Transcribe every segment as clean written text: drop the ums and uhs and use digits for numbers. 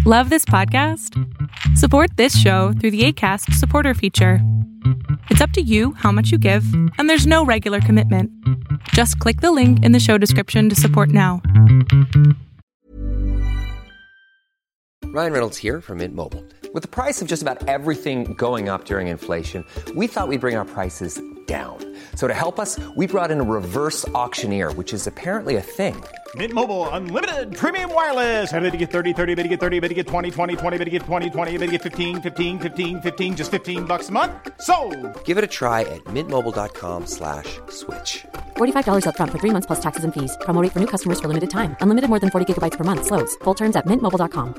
Love this podcast? Support this show through the Acast supporter feature. It's up to you how much you give, and there's no regular commitment. Just click the link in the show description to support now. Ryan Reynolds here from Mint Mobile. With the price of just about everything going up during inflation, we thought we'd bring our prices down. So to help us, we brought in a reverse auctioneer, which is apparently a thing. Mint Mobile Unlimited Premium Wireless. How to get 30, 30, bit to get 30, bit to get 20, 20, 20, bit to get 20, 20, bit to get 15, 15, 15, 15, just $15 a month? Sold! Give it a try at mintmobile.com/switch. $45 up front for 3 months plus taxes and fees. Promo rate for new customers for limited time. Unlimited more than 40 gigabytes per month. Slows full terms at mintmobile.com.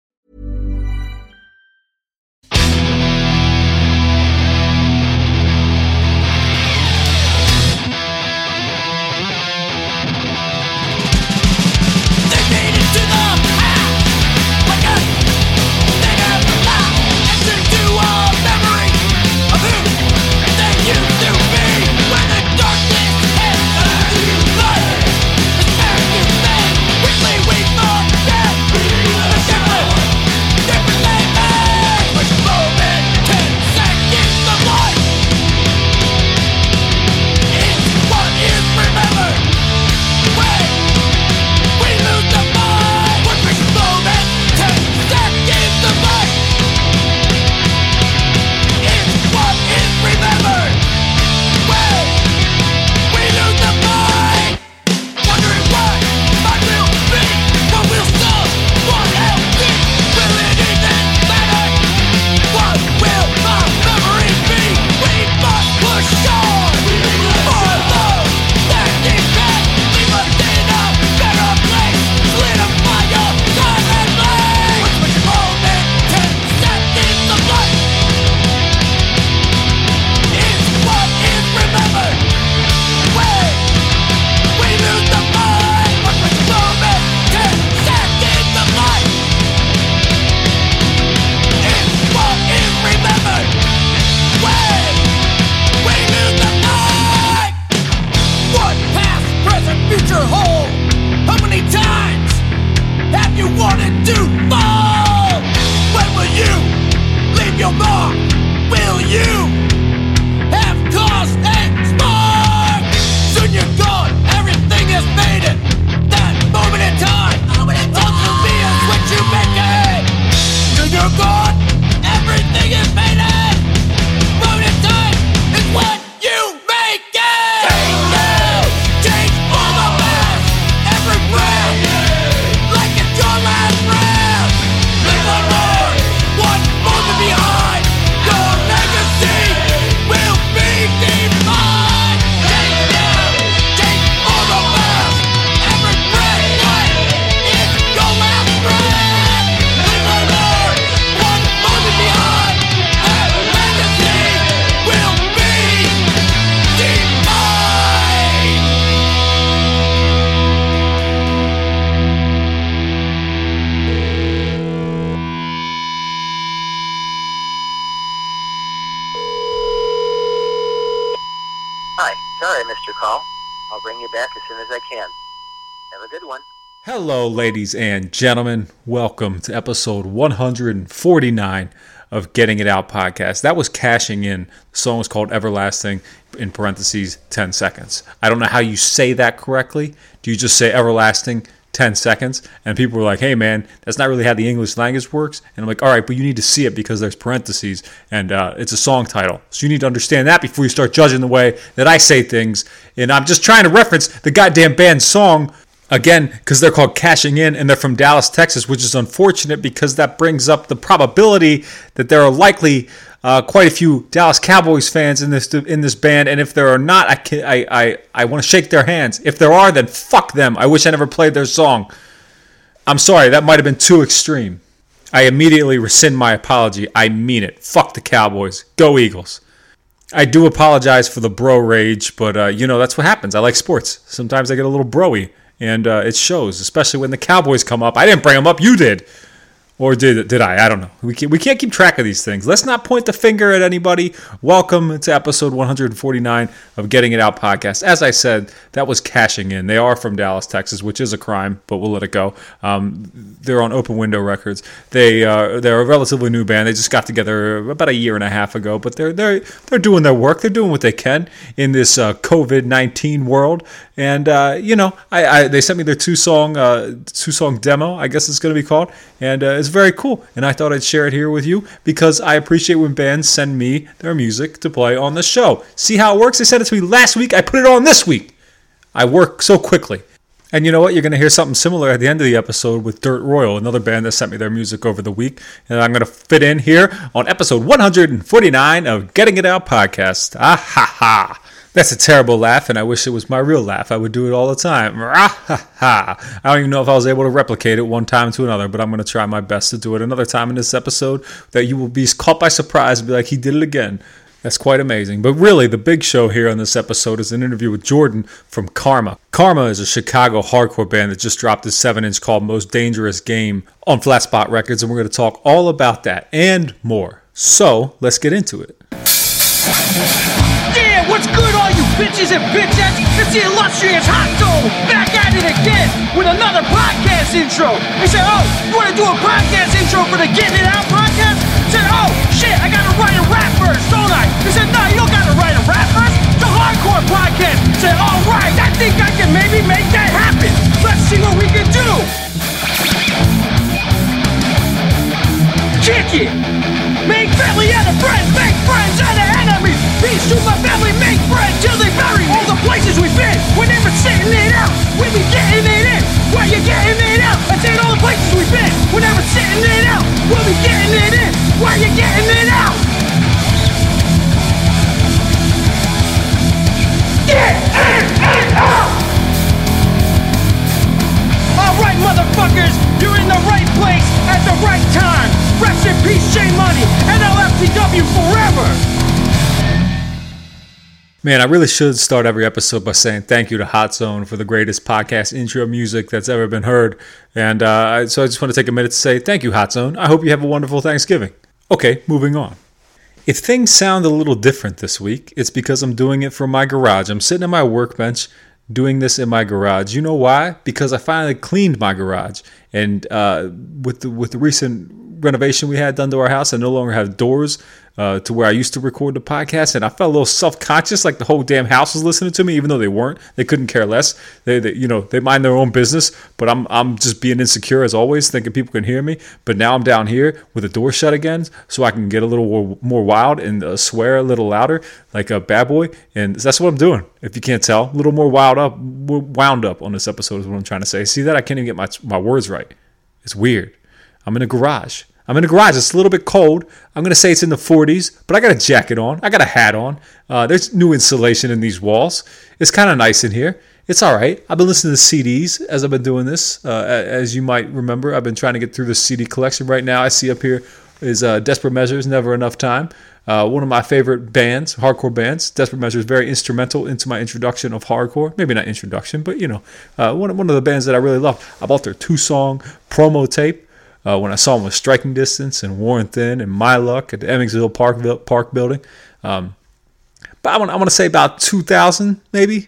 Sorry I missed your call. I'll bring you back as soon as I can. Have a good one. Hello, ladies and gentlemen. Welcome to episode 149 of Getting It Out podcast. That was Cashing In. The song was called Everlasting, in parentheses, 10 seconds. I don't know how you say that correctly. Do you just say Everlasting, 10 seconds? And people were like, hey, man, that's not really how the English language works. And I'm like, all right, but you need to see it because there's parentheses and it's a song title. So you need to understand that before you start judging the way that I say things. And I'm just trying to reference the goddamn band's song. Again, because they're called Cashing In, and they're from Dallas, Texas, which is unfortunate because that brings up the probability that there are likely quite a few Dallas Cowboys fans in this band. And if there are not, I want to shake their hands. If there are, then fuck them. I wish I never played their song. I'm sorry, that might have been too extreme. I immediately rescind my apology. I mean it. Fuck the Cowboys. Go Eagles. I do apologize for the bro rage, but that's what happens. I like sports. Sometimes I get a little broy. And it shows, especially when the Cowboys come up. I didn't bring them up, you did. Or did I? I don't know. We can't keep track of these things. Let's not point the finger at anybody. Welcome to episode 149 of Getting It Out podcast. As I said, that was Cashing In. They are from Dallas, Texas, which is a crime, but we'll let it go. They're on Open Window Records. They're a relatively new band. They just got together about a year and a half ago, but they're doing their work. They're doing what they can in this COVID-19 world. And they sent me their two-song demo, I guess it's going to be called, and it's very cool, and I thought I'd share it here with you because I appreciate when bands send me their music to play on the show. See how it works? They sent it to me last week. I put it on this week. I work so quickly. And you know what? You're going to hear something similar at the end of the episode with Dirt Royal, another band that sent me their music over the week. And I'm going to fit in here on episode 149 of Getting It Out podcast. Ah ha ha. That's a terrible laugh, and I wish it was my real laugh. I would do it all the time. I don't even know if I was able to replicate it one time to another, but I'm going to try my best to do it another time in this episode that you will be caught by surprise and be like, he did it again. That's quite amazing. But really, the big show here on this episode is an interview with Jordan from Karma. Karma is a Chicago hardcore band that just dropped a 7-inch called Most Dangerous Game on Flat Spot Records, and we're going to talk all about that and more. So, let's get into it. Yeah, what's good, all you bitches and bitchettes? It's the illustrious Hot Zone back at it again with another podcast intro. They said, oh, you want to do a podcast intro for the Getting It Out podcast? I said, oh, shit, I got to write a rap verse, don't I? They said, no, you don't got to write a rap verse. It's a hardcore podcast. I said, all right, I think I can maybe make that happen. Let's see what we can do. Kick it. Make family out of friends, make friends out of enemies. Peace to my family, make friends till they bury me. All the places we've been, we're never sitting it out. We be getting it in, while you getting it out. I said all the places we've been, we're never sitting it out. We'll be getting it in, while you getting it out. Get it out! Alright, motherfuckers, you're in the right place at the right time. Rest in peace, J Money, and LFTW forever. Man, I really should start every episode by saying thank you to Hot Zone for the greatest podcast intro music that's ever been heard. And so I just want to take a minute to say thank you, Hot Zone. I hope you have a wonderful Thanksgiving. Okay, moving on. If things sound a little different this week, it's because I'm doing it from my garage. I'm sitting at my workbench doing this in my garage. You know why? Because I finally cleaned my garage. And with the recent renovation we had done to our house, I no longer have doors to where I used to record the podcast, and I felt a little self-conscious, like the whole damn house was listening to me, even though they weren't. They couldn't care less. They mind their own business, but I'm just being insecure as always, thinking people can hear me. But now I'm down here with the door shut again, so I can get a little more wild and swear a little louder, like a bad boy. And that's what I'm doing. If you can't tell, a little more wound up on this episode is what I'm trying to say. See that? I can't even get my words right. It's weird. I'm in a garage. It's a little bit cold. I'm going to say it's in the 40s, but I got a jacket on. I got a hat on. There's new insulation in these walls. It's kind of nice in here. It's all right. I've been listening to CDs as I've been doing this. As you might remember, I've been trying to get through the CD collection right now. I see up here is Desperate Measures, Never Enough Time. One of my favorite bands, hardcore bands. Desperate Measures, very instrumental into my introduction of hardcore. Maybe not introduction, but one of the bands that I really love. I bought their 2-song promo tape. When I saw them with Striking Distance and Worn Thin and My Luck at the Emmonsville Park building. But I want to say about 2000, maybe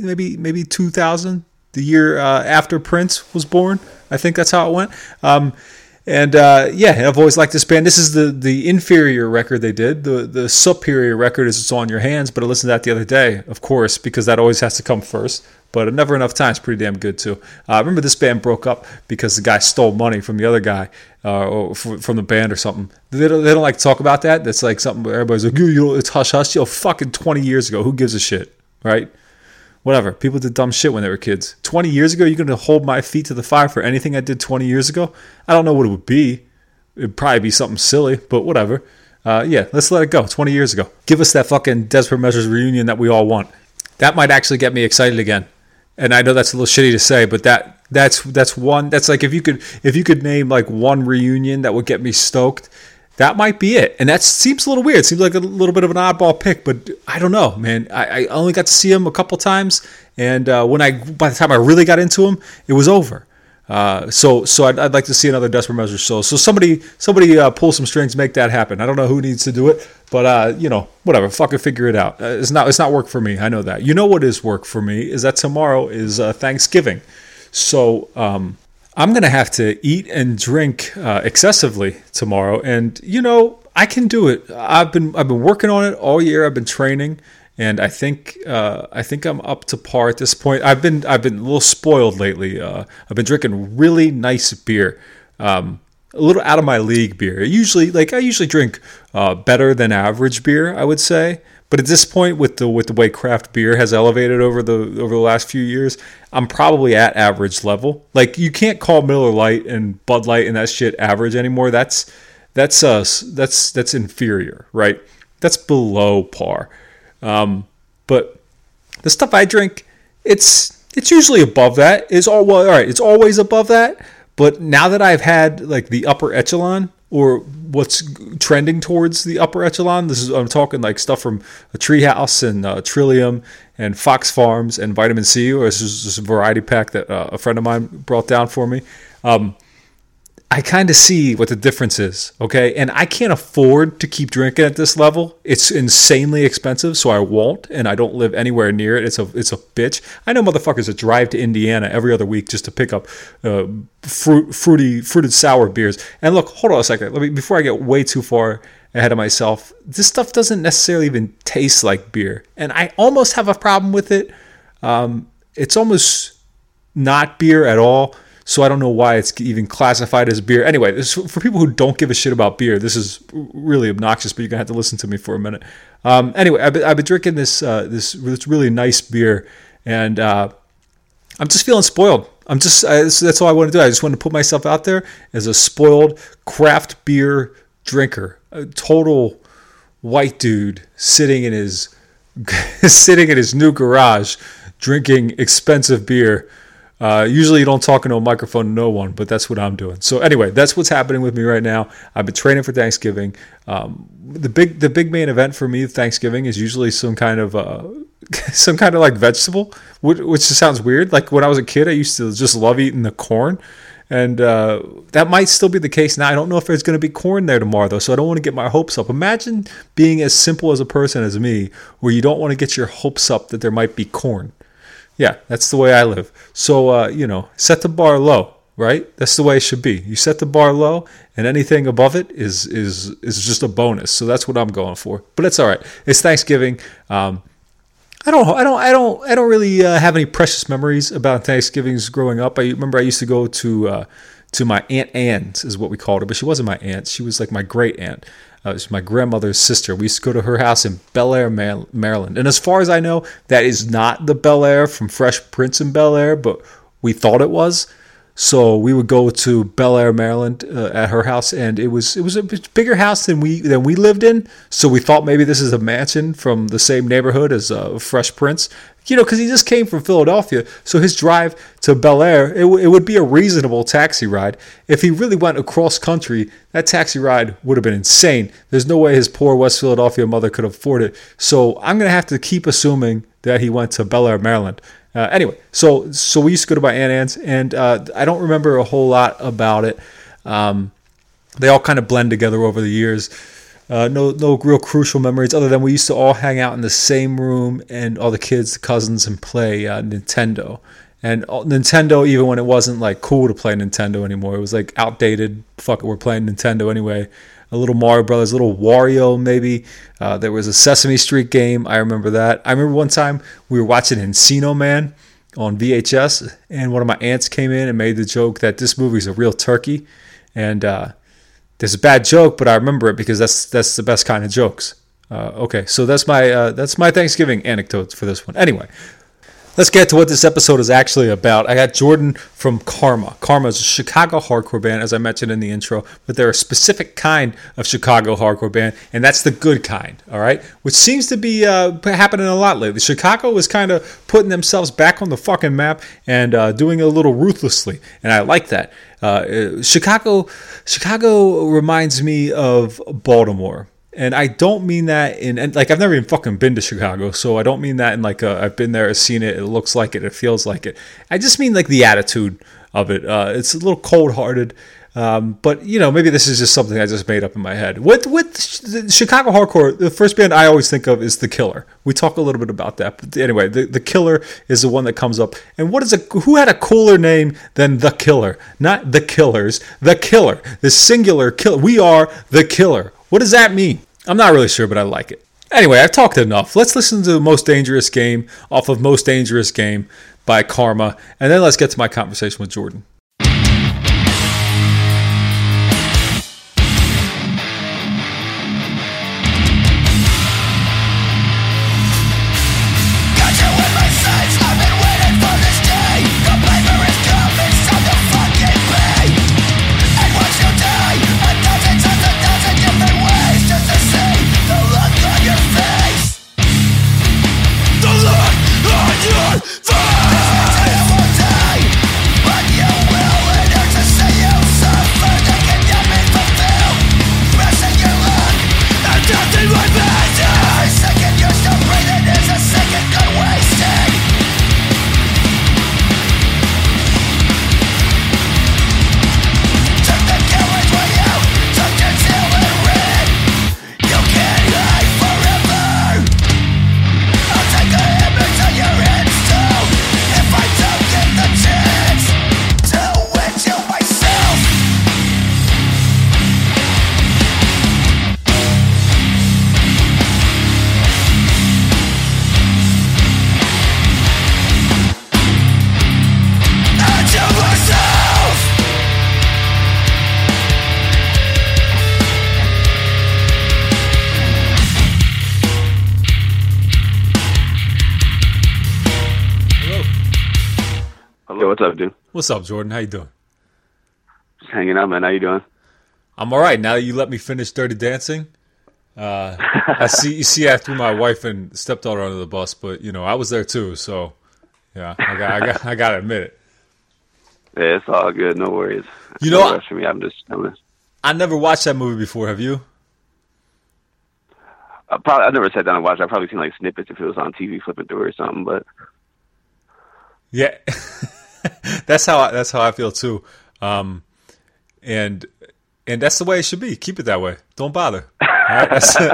2000, the year after Prince was born. I think that's how it went. And I've always liked this band. This is the inferior record they did. The superior record is It's On Your Hands, but I listened to that the other day, of course, because that always has to come first. But Never Enough Time is pretty damn good, too. I remember this band broke up because the guy stole money from the other guy or from the band or something. They don't like to talk about that. That's like something where everybody's like, it's hush-hush. Fucking 20 years ago, who gives a shit, right? Whatever. People did dumb shit when they were kids. 20 years ago, you're going to hold my feet to the fire for anything I did 20 years ago? I don't know what it would be. It'd probably be something silly, but whatever. Let's let it go. 20 years ago. Give us that fucking Desperate Measures reunion that we all want. That might actually get me excited again. And I know that's a little shitty to say, but that's one. That's like if you could name like one reunion that would get me stoked, that might be it. And that seems a little weird. It seems like a little bit of an oddball pick, but I don't know, man. I only got to see him a couple times, and by the time I really got into him, it was over. So I'd like to see another Desperate Measures show. So somebody pull some strings, make that happen. I don't know who needs to do it, but whatever, fucking figure it out. It's not work for me. I know that. You know what is work for me is that tomorrow is Thanksgiving. So I'm gonna have to eat and drink excessively tomorrow, and I can do it. I've been working on it all year. I've been training. And I think I'm up to par at this point. I've been a little spoiled lately. I've been drinking really nice beer, a little out of my league beer. I usually drink better than average beer, I would say. But at this point, with the way craft beer has elevated over the last few years, I'm probably at average level. Like, you can't call Miller Lite and Bud Light and that shit average anymore. That's inferior, right? That's below par. But the stuff I drink, it's usually above that. It's always above that. But now that I've had like the upper echelon, or what's trending towards the upper echelon, I'm talking like stuff from a Treehouse and Trillium and Fox Farms and Vitamin C, or this is just a variety pack that a friend of mine brought down for me. I kind of see what the difference is, okay? And I can't afford to keep drinking at this level. It's insanely expensive, so I won't, and I don't live anywhere near it. It's a bitch. I know motherfuckers that drive to Indiana every other week just to pick up fruited sour beers. And look, hold on a second. Before I get way too far ahead of myself, this stuff doesn't necessarily even taste like beer, and I almost have a problem with it. It's almost not beer at all. So I don't know why it's even classified as beer. Anyway, for people who don't give a shit about beer, this is really obnoxious, but you're going to have to listen to me for a minute. Anyway, I've been drinking this really nice beer, and I'm just feeling spoiled. That's all I want to do. I just want to put myself out there as a spoiled craft beer drinker, a total white dude sitting in his new garage drinking expensive beer. Usually you don't talk into a microphone to no one, but that's what I'm doing. So anyway, that's what's happening with me right now. I've been training for Thanksgiving. The big main event for me Thanksgiving is usually some kind of like vegetable, which sounds weird. Like when I was a kid, I used to just love eating the corn, and that might still be the case now. I don't know if there's going to be corn there tomorrow though, so I don't want to get my hopes up. Imagine being as simple as a person as me, where you don't want to get your hopes up that there might be corn. Yeah, that's the way I live. So, set the bar low, right? That's the way it should be. You set the bar low, and anything above it is just a bonus. So that's what I'm going for. But it's all right. It's Thanksgiving. I don't really have any precious memories about Thanksgivings growing up. I remember I used to go to my Aunt Anne's, is what we called her, but she wasn't my aunt. She was like my great aunt. It was my grandmother's sister. We used to go to her house in Bel Air, Maryland. And as far as I know, that is not the Bel Air from Fresh Prince in Bel Air, but we thought it was. So we would go to Bel Air, Maryland at her house, and it was a bigger house than we lived in. So we thought maybe this is a mansion from the same neighborhood as Fresh Prince. Because he just came from Philadelphia, so his drive to Bel Air, it would be a reasonable taxi ride. If he really went across country, that taxi ride would have been insane. There's no way his poor West Philadelphia mother could afford it. So I'm going to have to keep assuming that he went to Bel Air, Maryland. Anyway, so we used to go to my Aunt Anne's, and I don't remember a whole lot about it. They all kind of blend together over the years. No real crucial memories other than we used to all hang out in the same room and all the kids, the cousins, and play Nintendo. And Nintendo, even when it wasn't like cool to play Nintendo anymore, it was like outdated. Fuck it, we're playing Nintendo anyway. A little Mario Brothers, a little Wario maybe. There was a Sesame Street game. I remember that. I remember one time we were watching Encino Man on VHS, and one of my aunts came in and made the joke that this movie's a real turkey. And there's a bad joke, but I remember it because that's the best kind of jokes. Okay, so that's my Thanksgiving anecdotes for this one. Anyway, let's get to what this episode is actually about. I got Jordan from Karma. Karma is a Chicago hardcore band, as I mentioned in the intro, but they're a specific kind of Chicago hardcore band, and that's the good kind, all right? Which seems to be happening a lot lately. Chicago is kind of putting themselves back on the fucking map and doing it a little ruthlessly, and I like that. Chicago reminds me of Baltimore. And I don't mean that and like I've never even fucking been to Chicago, so I don't mean that in like I've been there, I've seen it, it looks like it, it feels like it. I just mean like the attitude of it. It's a little cold-hearted, but maybe this is just something I just made up in my head. With the Chicago hardcore, the first band I always think of is The Killer. We talk a little bit about that, but anyway, the Killer is the one that comes up. And who had a cooler name than The Killer? Not The Killers, The Killer, the singular killer. We are The Killer. What does that mean? I'm not really sure, but I like it. Anyway, I've talked enough. Let's listen to Most Dangerous Game off of Most Dangerous Game by Karma, and then let's get to my conversation with Jordan. What's up, dude? What's up, Jordan? How you doing? Just hanging out, man. How you doing? I'm all right. Now that you let me finish Dirty Dancing, I see. I threw my wife and stepdaughter under the bus, but I was there too. So, yeah, I got to admit it. Yeah, it's all good. No worries. No rush for me. I never watched that movie before. Have you? I've never sat down and watched it. I've probably seen like snippets if it was on TV flipping through or something. But yeah. That's how I feel too, and that's the way it should be. Keep it that way. Don't bother. Right?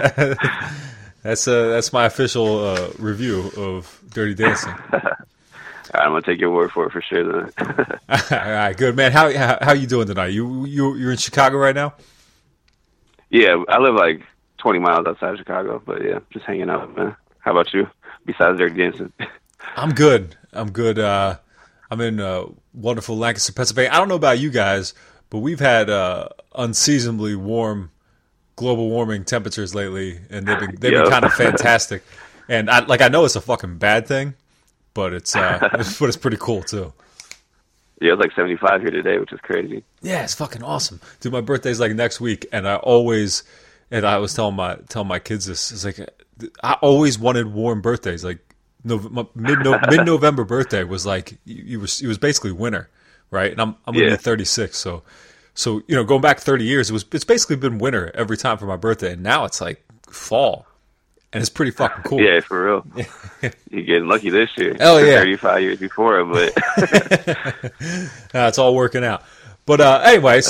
That's my official review of Dirty Dancing. I'm gonna take your word for it for sure. Then. All right, good man. How you doing tonight? You're in Chicago right now? Yeah, I live like 20 miles outside of Chicago, but yeah, just hanging out, man. How about you? Besides Dirty Dancing, I'm good. I'm in wonderful Lancaster, Pennsylvania. I don't know about you guys, but we've had unseasonably warm global warming temperatures lately, and they've been kind of fantastic. And I know it's a fucking bad thing, but it's pretty cool too. Yeah, it's like 75 here today, which is crazy. Yeah, it's fucking awesome. Dude, my birthday's like next week, and I was telling my kids this. It's like I always wanted warm birthdays, like. Mid-November birthday was like it was basically winter, right? And I'm gonna be 36, so going back 30 years, it's basically been winter every time for my birthday, and now it's like fall, and it's pretty fucking cool. Yeah, for real. You're getting lucky this year. Oh yeah, 35 years before, but it's all working out. But anyway,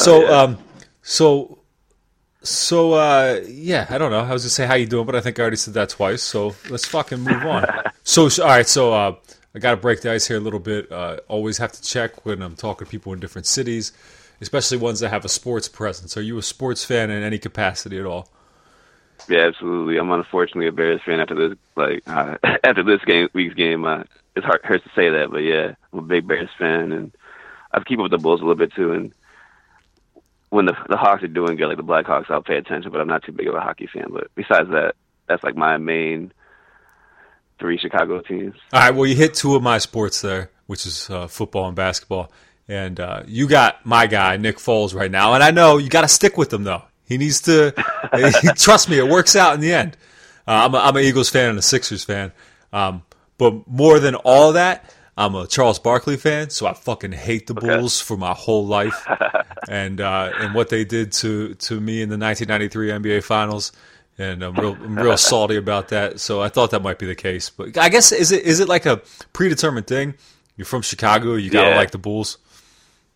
So, I don't know. I was going to say how you doing, but I think I already said that twice, so let's fucking move on. All right, I got to break the ice here a little bit. Always have to check when I'm talking to people in different cities, especially ones that have a sports presence. Are you a sports fan in any capacity at all? Yeah, absolutely. I'm unfortunately a Bears fan after this, after this week's game. It hurts to say that, but yeah, I'm a big Bears fan, and I keep up with the Bulls a little bit too, and when the Hawks are doing good, like the Blackhawks, I'll pay attention, but I'm not too big of a hockey fan. But besides that, that's like my main 3 Chicago teams. All right, well, you hit 2 of my sports there, which is football and basketball. And you got my guy, Nick Foles, right now. And I know you got to stick with him, though. He needs to – trust me, it works out in the end. I'm an Eagles fan and a Sixers fan. But more than all that, I'm a Charles Barkley fan, so I fucking hate the Bulls for my whole life, and what they did to me in the 1993 NBA Finals, and I'm real salty about that. So I thought that might be the case, but I guess is it like a predetermined thing? You're from Chicago, you gotta like the Bulls.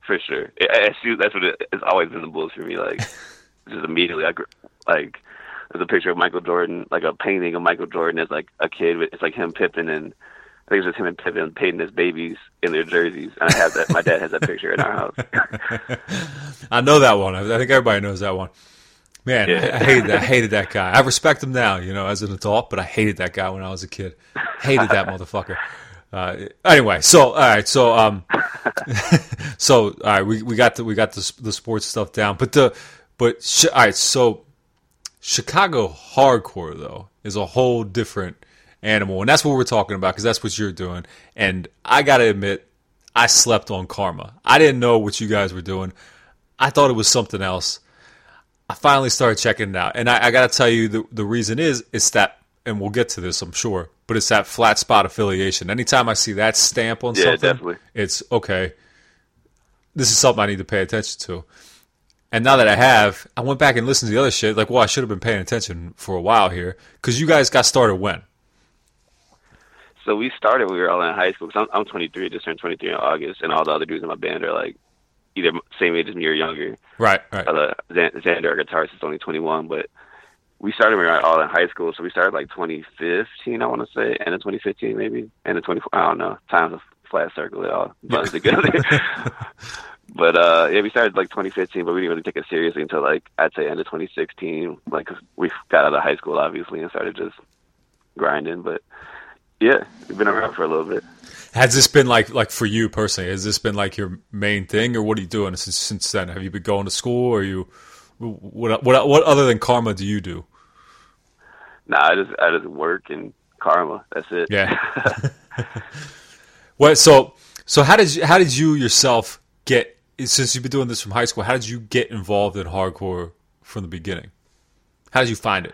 for sure. That's what it's always been the Bulls for me. Like, just immediately, like there's a picture of Michael Jordan, like a painting of Michael Jordan as like a kid. It's like him, Pippen, and I think it's just him and Pippen painting his babies in their jerseys. And I have that. My dad has that picture in our house. I know that one. I think everybody knows that one. Man, yeah. I hated that guy. I respect him now, as an adult, but I hated that guy when I was a kid. Hated that motherfucker. Anyway, so all right, so all right, we got the sports stuff down, all right, so Chicago hardcore though is a whole different animal, and that's what we're talking about because that's what you're doing. And I gotta admit, I slept on Karma. I didn't know what you guys were doing. I thought it was something else. I finally started checking it out, and I got to tell you the reason is that, and we'll get to this, I'm sure, but it's that flat spot affiliation. Anytime I see that stamp on something, definitely. It's okay. This is something I need to pay attention to. And now that I went back and listened to the other shit. Like, well, I should have been paying attention for a while here because you guys got started when? So we started. We were all in high school. Cause I'm 23. Just turned 23 in August, and all the other dudes in my band are like either same age as me or younger. Right. Xander, our guitarist, is only 21, but we started when we were all in high school. So we started like 2015, I want to say, end of 2015 maybe, end of 24. I don't know. Time's a flat circle. It all runs together. But we started like 2015, but we didn't really take it seriously until like I'd say end of 2016. Like 'cause we got out of high school obviously and started just grinding. But yeah, we've been around for a little bit. Has this been like for you personally? Has this been like your main thing, or what are you doing since then? Have you been going to school, or what other than Karma do you do? Nah, I just work and Karma. That's it. Yeah. Well, so how did you yourself get, since you've been doing this from high school? How did you get involved in hardcore from the beginning? How did you find it?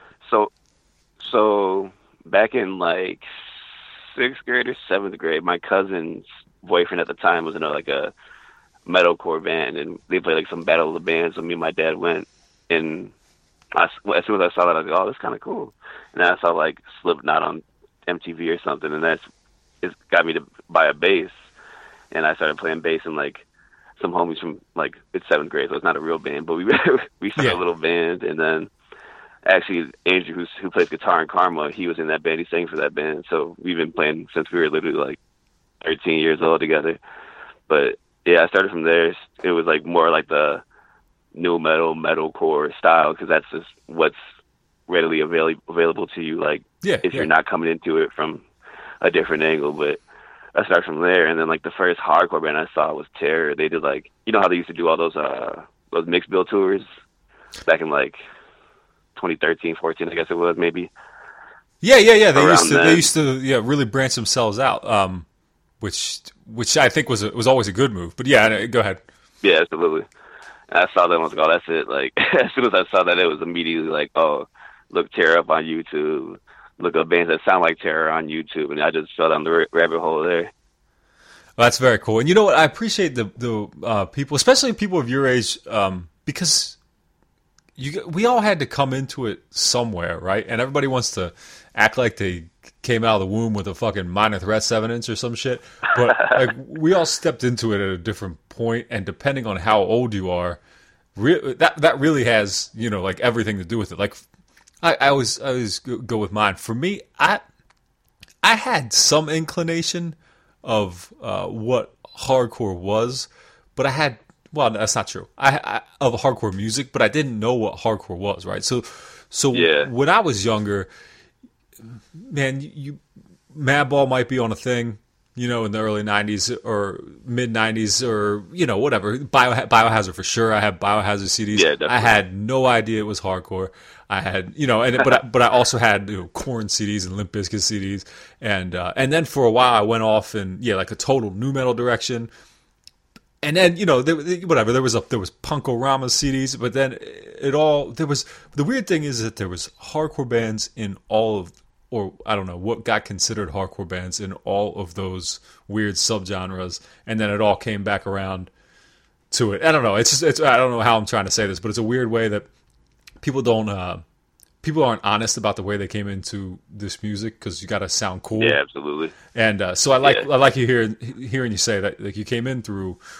So back in like 6th grade or 7th grade, my cousin's boyfriend at the time was in a metalcore band, and they played like some battle of the bands. So me and my dad went, and as soon as I saw that, I was like, "Oh, that's kind of cool." And then I saw like Slipknot on MTV or something, and it got me to buy a bass, and I started playing bass, and like some homies from like it's 7th grade, so it's not a real band, but we started a little band, and then. Actually, Andrew, who plays guitar in Karma, he was in that band. He sang for that band. So we've been playing since we were literally like 13 years old together. But yeah, I started from there. It was like more like the new metalcore style, because that's just what's readily available to you. Like if you're not coming into it from a different angle. But I started from there, and then like the first hardcore band I saw was Terror. They did like, you know how they used to do all those mixed bill tours back in like 2013, 14, I guess it was, maybe. Yeah. They used to really branch themselves out, which I think was always a good move. But yeah, go ahead. Yeah, absolutely. And I saw that and I was like, oh, that's it. Like as soon as I saw that, it was immediately like, oh, look Terror up on YouTube. Look up bands that sound like Terror on YouTube, and I just fell down the rabbit hole there. Well, that's very cool. And you know what? I appreciate the people, especially people of your age, because. We all had to come into it somewhere, right? And everybody wants to act like they came out of the womb with a fucking minor threat 7-inch or some shit. But like, we all stepped into it at a different point, and depending on how old you are, that really has like everything to do with it. Like I always go with mine. For me, I had some inclination of what hardcore was, but I had. Well, that's not true. I of hardcore music, but I didn't know what hardcore was, right? So when I was younger, man, Madball might be on a thing, in the early 90s or mid 90s or, whatever. Biohazard for sure. I had Biohazard CDs. Yeah, definitely. I had no idea it was hardcore. I had, but I also had Korn CDs and Limp Bizkit CDs, and then for a while I went off in like a total nu metal direction. And then whatever, there was Punk-O-Rama CDs, but then the weird thing is that there was hardcore bands in all of, or I don't know what got considered hardcore bands in all of those weird subgenres, and then it all came back around to it. I don't know. It's I don't know how I'm trying to say this, but it's a weird way that people aren't honest about the way they came into this music, because you got to sound cool. Yeah, absolutely. And so I like you hearing you say that, like, you came in through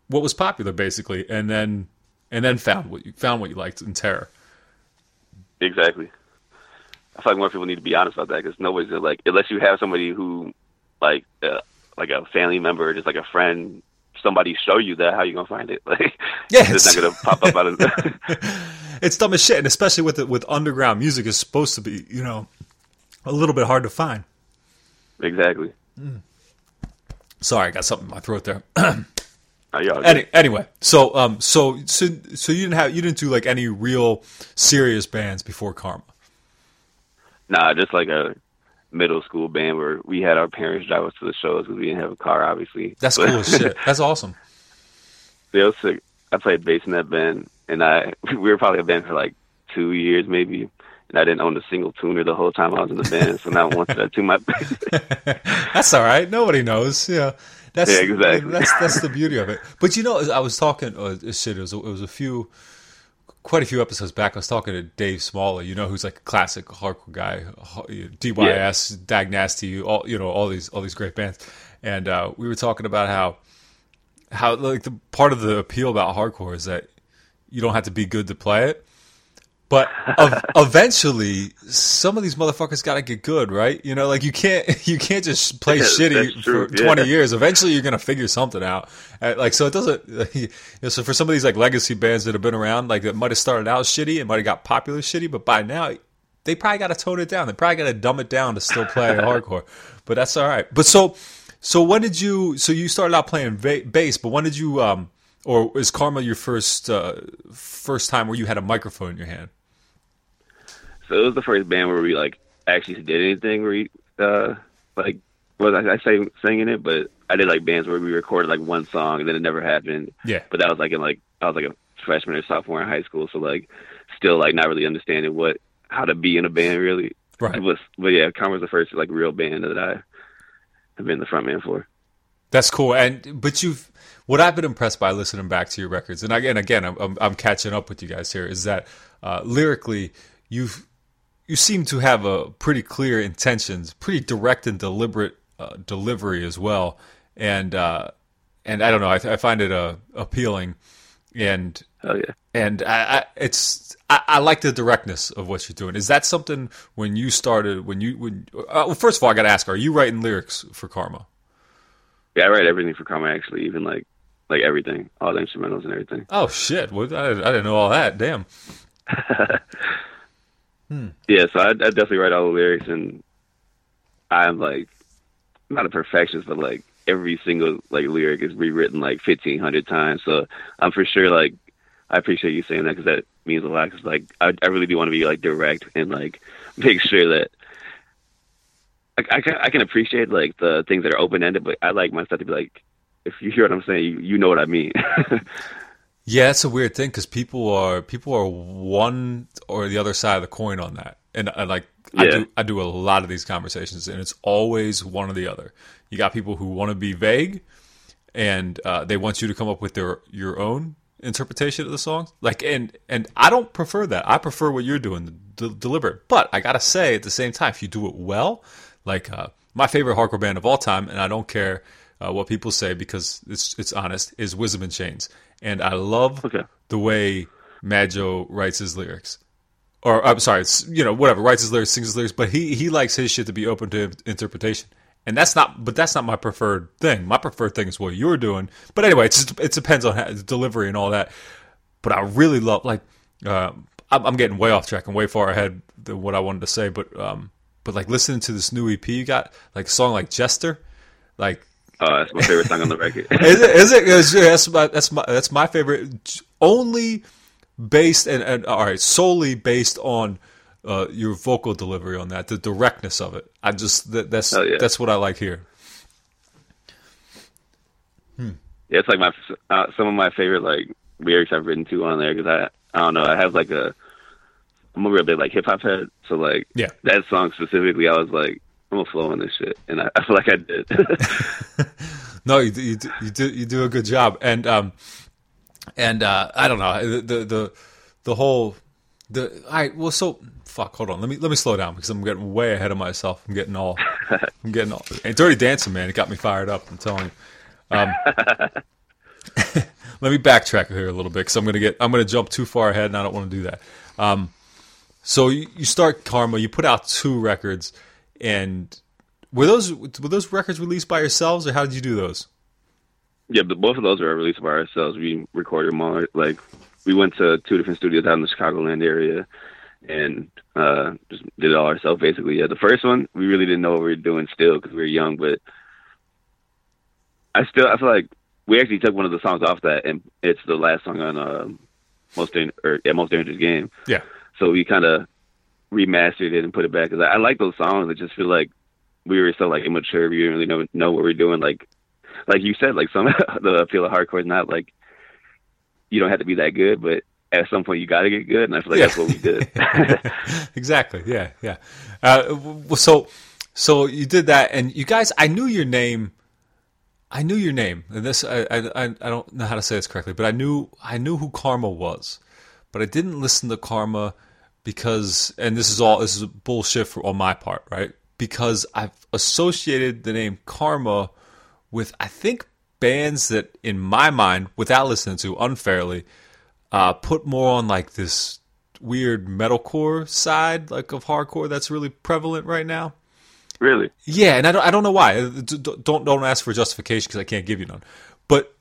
what was popular basically, and then found what you liked in Terror. Exactly. I feel like more people need to be honest about that because nobody's gonna, like, unless you have somebody who like a family member or just like a friend, somebody show you that, how you gonna find it? Like, yeah, it's not gonna pop up out of. It's dumb as shit, and especially with underground music, is supposed to be, you know, a little bit hard to find. Exactly. Sorry, I got something in my throat there. Anyway, so you didn't do like any real serious bands before Karma? Nah, just like a middle school band where we had our parents drive us to the shows because we didn't have a car, obviously. That's cool as shit. That's awesome. Yeah, it was sick. I played bass in that band, and we were probably a band for like 2 years maybe, and I didn't own a single tuner the whole time I was in the band, so now once I tune my bass. That's all right. Nobody knows. Yeah. Yeah, exactly. That's the beauty of it. But you know, I was talking. Shit, it was quite a few episodes back. I was talking to Dave Smalley. You know, who's like a classic hardcore guy. DYS, Dag Nasty, all these great bands. And we were talking about how like the part of the appeal about hardcore is that you don't have to be good to play it. But eventually, some of these motherfuckers got to get good, right? You know, like you can't just play shitty for 20 years. Eventually, you're gonna figure something out. So it doesn't. So for some of these like legacy bands that have been around, like that might have started out shitty and might have got popular shitty, but by now they probably got to tone it down. They probably got to dumb it down to still play hardcore. But that's all right. But so when did you? So you started out playing bass, but when did you? Or is Karma your first time where you had a microphone in your hand? So it was the first band where we like actually did anything where I say singing it, but I did like bands where we recorded like one song and then it never happened. Yeah. But that was like I was like a freshman or sophomore in high school, so like still like not really understanding how to be in a band really. Right. But yeah, Karma's the first like real band that I have been the front man for. That's cool. But what I've been impressed by listening back to your records, and again, I'm catching up with you guys here, is that lyrically you seem to have a pretty clear intentions, pretty direct and deliberate delivery as well, and I don't know, I find it appealing, and I like the directness of what you're doing. Is that something when you started? Well, first of all, I got to ask: are you writing lyrics for Karma? Yeah, I write everything for Karma. Actually, even like everything, all the instrumentals and everything. Oh shit! Well, I didn't know all that. Damn. Yeah, so I definitely write all the lyrics, and I'm like not a perfectionist, but like every single like lyric is rewritten like 1,500 times. So I'm for sure like I appreciate you saying that because that means a lot. Because like I really do want to be like direct and like make sure that I can appreciate like the things that are open ended, but I like my stuff to be like, if you hear what I'm saying, you know what I mean. Yeah, it's a weird thing because people are one or the other side of the coin on that, and I do a lot of these conversations, and it's always one or the other. You got people who want to be vague, and they want you to come up with your own interpretation of the songs. Like, and I don't prefer that. I prefer what you're doing, deliberate. But I gotta say, at the same time, if you do it well, like my favorite hardcore band of all time, and I don't care what people say because it's honest, is Wisdom in Chains. And I love the way Majo writes his lyrics. Or, I'm sorry, whatever, writes his lyrics, sings his lyrics, but he likes his shit to be open to interpretation. And that's not my preferred thing. My preferred thing is what you're doing. But anyway, it depends on the delivery and all that. But I really love, like, I'm getting way off track and way far ahead than what I wanted to say. But like listening to this new EP you got, like a song like Jester, like, oh, that's my favorite song on the record. Is it? That's my favorite. Only based and all right, solely based on your vocal delivery on that, the directness of it. That's what I like here. Yeah, it's like some of my favorite like lyrics I've written too on there because I don't know, I have like I'm a real big like hip hop head, so like that song specifically, I was like, I'm gonna flow on this shit, and I feel like I did. No, you do a good job, and I don't know the whole. All right, well, so fuck. Hold on, let me slow down because I'm getting way ahead of myself. I'm getting all. And Dirty Dancing, man, it got me fired up. I'm telling you. let me backtrack here a little bit because I'm gonna jump too far ahead, and I don't want to do that. So you start Karma, you put out 2 records, and were those records released by yourselves, or how did you do those? Yeah, but both of those were released by ourselves. We recorded them all. Like, we went to 2 different studios out in the Chicagoland area and just did it all ourselves, basically. Yeah, the first one, we really didn't know what we were doing still because we were young, but I feel like we actually took one of the songs off that, and it's the last song on Most Dangerous Game. Yeah. So we kind of remastered it and put it back. Because I like those songs. I just feel like we were so like immature. We didn't really know what we were doing. Like you said, like some the appeal of hardcore is not like you don't have to be that good, but at some point you got to get good. And I feel like that's what we did. Exactly. Yeah. So you did that, and you guys, I knew your name, and this I don't know how to say this correctly, but I knew who Karma was, but I didn't listen to Karma because, and this is bullshit on my part, right? Because I've associated the name Karma with, I think, bands that in my mind, without listening to unfairly, put more on like this weird metalcore side, like of hardcore that's really prevalent right now. Really? Yeah, and I don't know why. Don't ask for justification because I can't give you none. But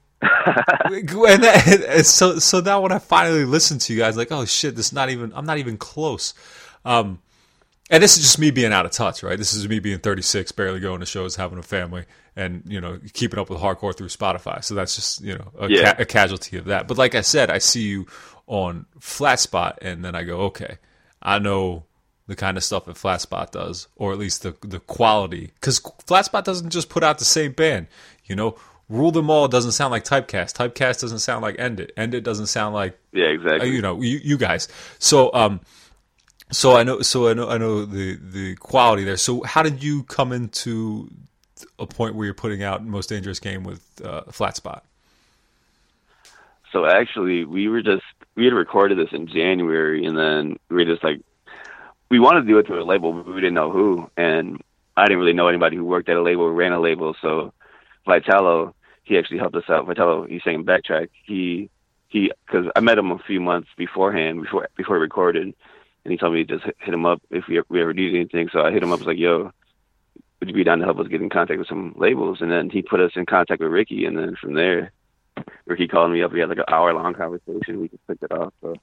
so now when I finally listen to you guys, like, oh shit, I'm not even close. And this is just me being out of touch, right? This is me being 36, barely going to shows, having a family, and keeping up with hardcore through Spotify. So that's just a casualty of that. But like I said, I see you on Flatspot, and then I go, okay, I know the kind of stuff that Flatspot does, or at least the quality, because Flatspot doesn't just put out the same band. Rule Them All doesn't sound like Typecast. Typecast doesn't sound like End It doesn't sound like exactly. You guys. So I know the quality there. So how did you come into a point where you're putting out Most Dangerous Game with Flatspot? So actually, we had recorded this in January, and then we were just like, we wanted to do it through a label, but we didn't know who, and I didn't really know anybody who worked at a label or ran a label. So Vitalo, he actually helped us out. Vitalo, he sang Backtrack. He because I met him a few months beforehand, before we recorded, and he told me to just hit him up if we ever needed anything. So I hit him up, I was like, yo, would you be down to help us get in contact with some labels? And then he put us in contact with Ricky, and then from there, Ricky called me up. We had like an hour-long conversation. We just picked it off. So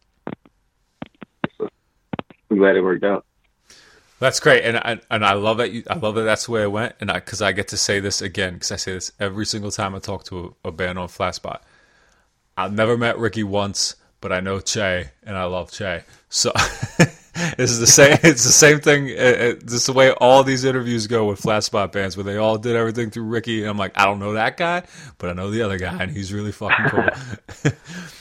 I'm glad it worked out. That's great, and I love that. I love that that's the way it went, and because I get to say this again, because I say this every single time I talk to a band on Flatspot. I've never met Ricky once, but I know Che, and I love Che. So this is the same. It's the same thing. This is the way all these interviews go with Flatspot bands, where they all did everything through Ricky, and I'm like, I don't know that guy, but I know the other guy, and he's really fucking cool.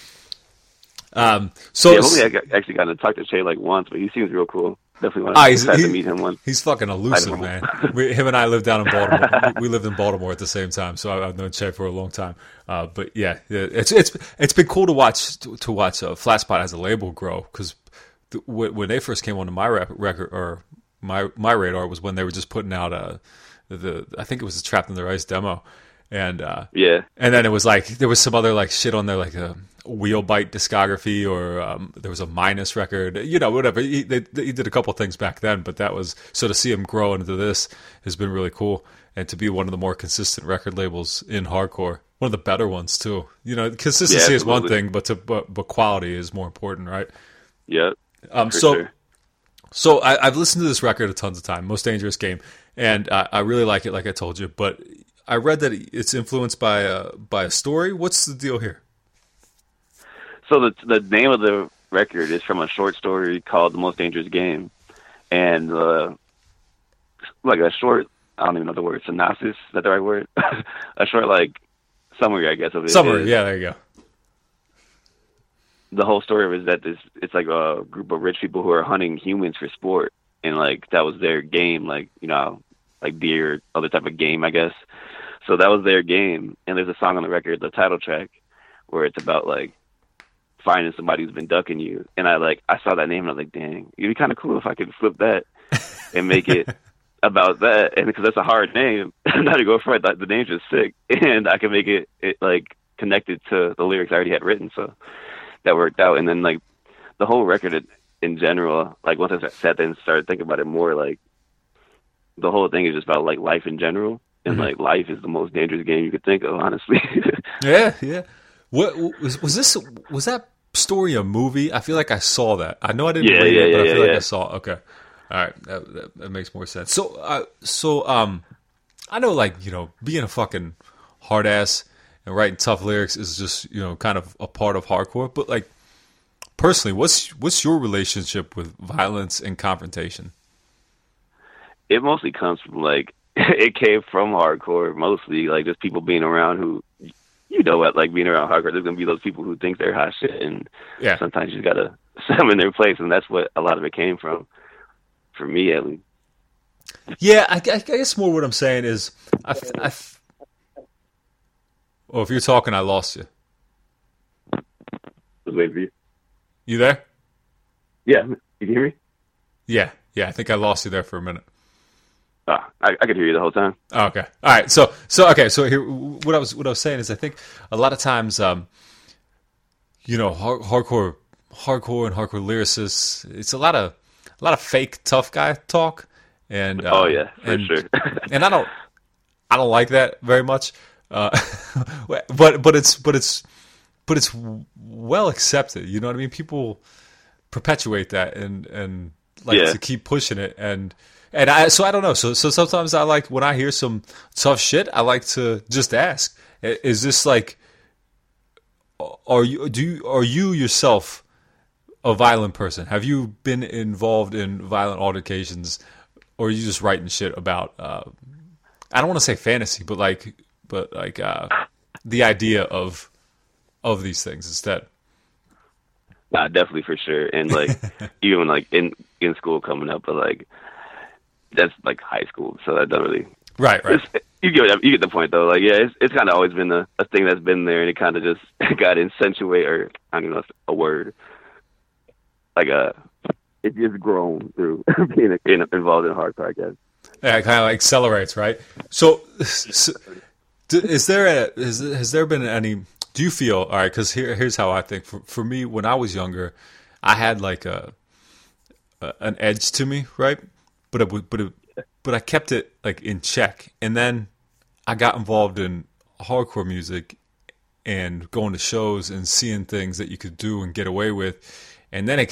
I've only actually gotten to talk to Che like once, but he seems real cool. Definitely want to meet him once. He's fucking elusive, man. Him and I lived down in Baltimore. We lived in Baltimore at the same time, so I've known Che for a long time. But yeah, it's been cool to watch Flatspot as a label grow, because when they first came onto my record or my radar was when they were just putting out I think it was the Trapped in Their Ice demo, and and then it was like there was some other like shit on there, like a Wheelbite discography, or there was a Minus record, whatever. He did a couple things back then, but that was, so to see him grow into this has been really cool, and to be one of the more consistent record labels in hardcore, one of the better ones too. Consistency is one thing, but quality is more important, right? Yeah. Sure. So I've listened to this record a tons of time, Most Dangerous Game, and I really like it, like I told you. But I read that it's influenced by a story. What's the deal here? So the name of the record is from a short story called The Most Dangerous Game, and like a short, I don't even know the word, synopsis. Is that the right word? A short like summary, I guess, of it. Summary, yeah, there you go. The whole story of it is that it's like a group of rich people who are hunting humans for sport, and like that was their game, like like deer, other type of game, I guess. So that was their game, and there's a song on the record, the title track, where it's about like finding somebody who's been ducking you. And I saw that name and I was like, dang, it'd be kind of cool if I could flip that and make it about that. And because that's a hard name, not to go for it, the name's just sick. And I can make it like connected to the lyrics I already had written, so that worked out. And then like the whole record in general, like once I sat there and started thinking about it more, like the whole thing is just about like life in general, and like life is the most dangerous game you could think of, honestly. Yeah. What was this? Was that story a movie? I feel like I saw that. I know I didn't read it, but I feel like I saw it. Okay. All right. That makes more sense. So I know, like, you know, being a fucking hard ass and writing tough lyrics is just, you know, kind of a part of hardcore. But like, personally, what's your relationship with violence and confrontation? It mostly comes from like, it came from hardcore, mostly like just people being around who, you know what, like being around hardcore, there's going to be those people who think they're hot shit, and sometimes you got to set them in their place, and that's what a lot of it came from, for me at least. Yeah, I guess more what I'm saying is, if you're talking, I lost you. I was waiting for you. You there? Yeah, you can hear me? Yeah, I think I lost you there for a minute. I could hear you the whole time. Oh, okay. All right. So here, what I was saying is, I think a lot of times, you know, hardcore and hardcore lyricists, it's a lot of fake tough guy talk, and for sure. And I don't like that very much. But it's well accepted. You know what I mean? People perpetuate that and like to keep pushing it, and I don't know. So sometimes I like, when I hear some tough shit, I like to just ask, is this like, are you yourself a violent person? Have you been involved in violent altercations, or are you just writing shit about I don't want to say fantasy, but like the idea of these things instead? Nah, definitely, for sure. And like even like in school coming up, but like that's like high school, so that doesn't really right. You get the point though. Like, yeah, it's kind of always been a thing that's been there, and it kind of just got accentuated, or I don't know if it's a word, like it just grown through being involved in hardcore, I guess. Yeah, it kind of like accelerates, right? So has there been any? Do you feel, all right? Because here's how I think. For me, when I was younger, I had like an edge to me, right? But I kept it like in check, and then I got involved in hardcore music and going to shows and seeing things that you could do and get away with, and then it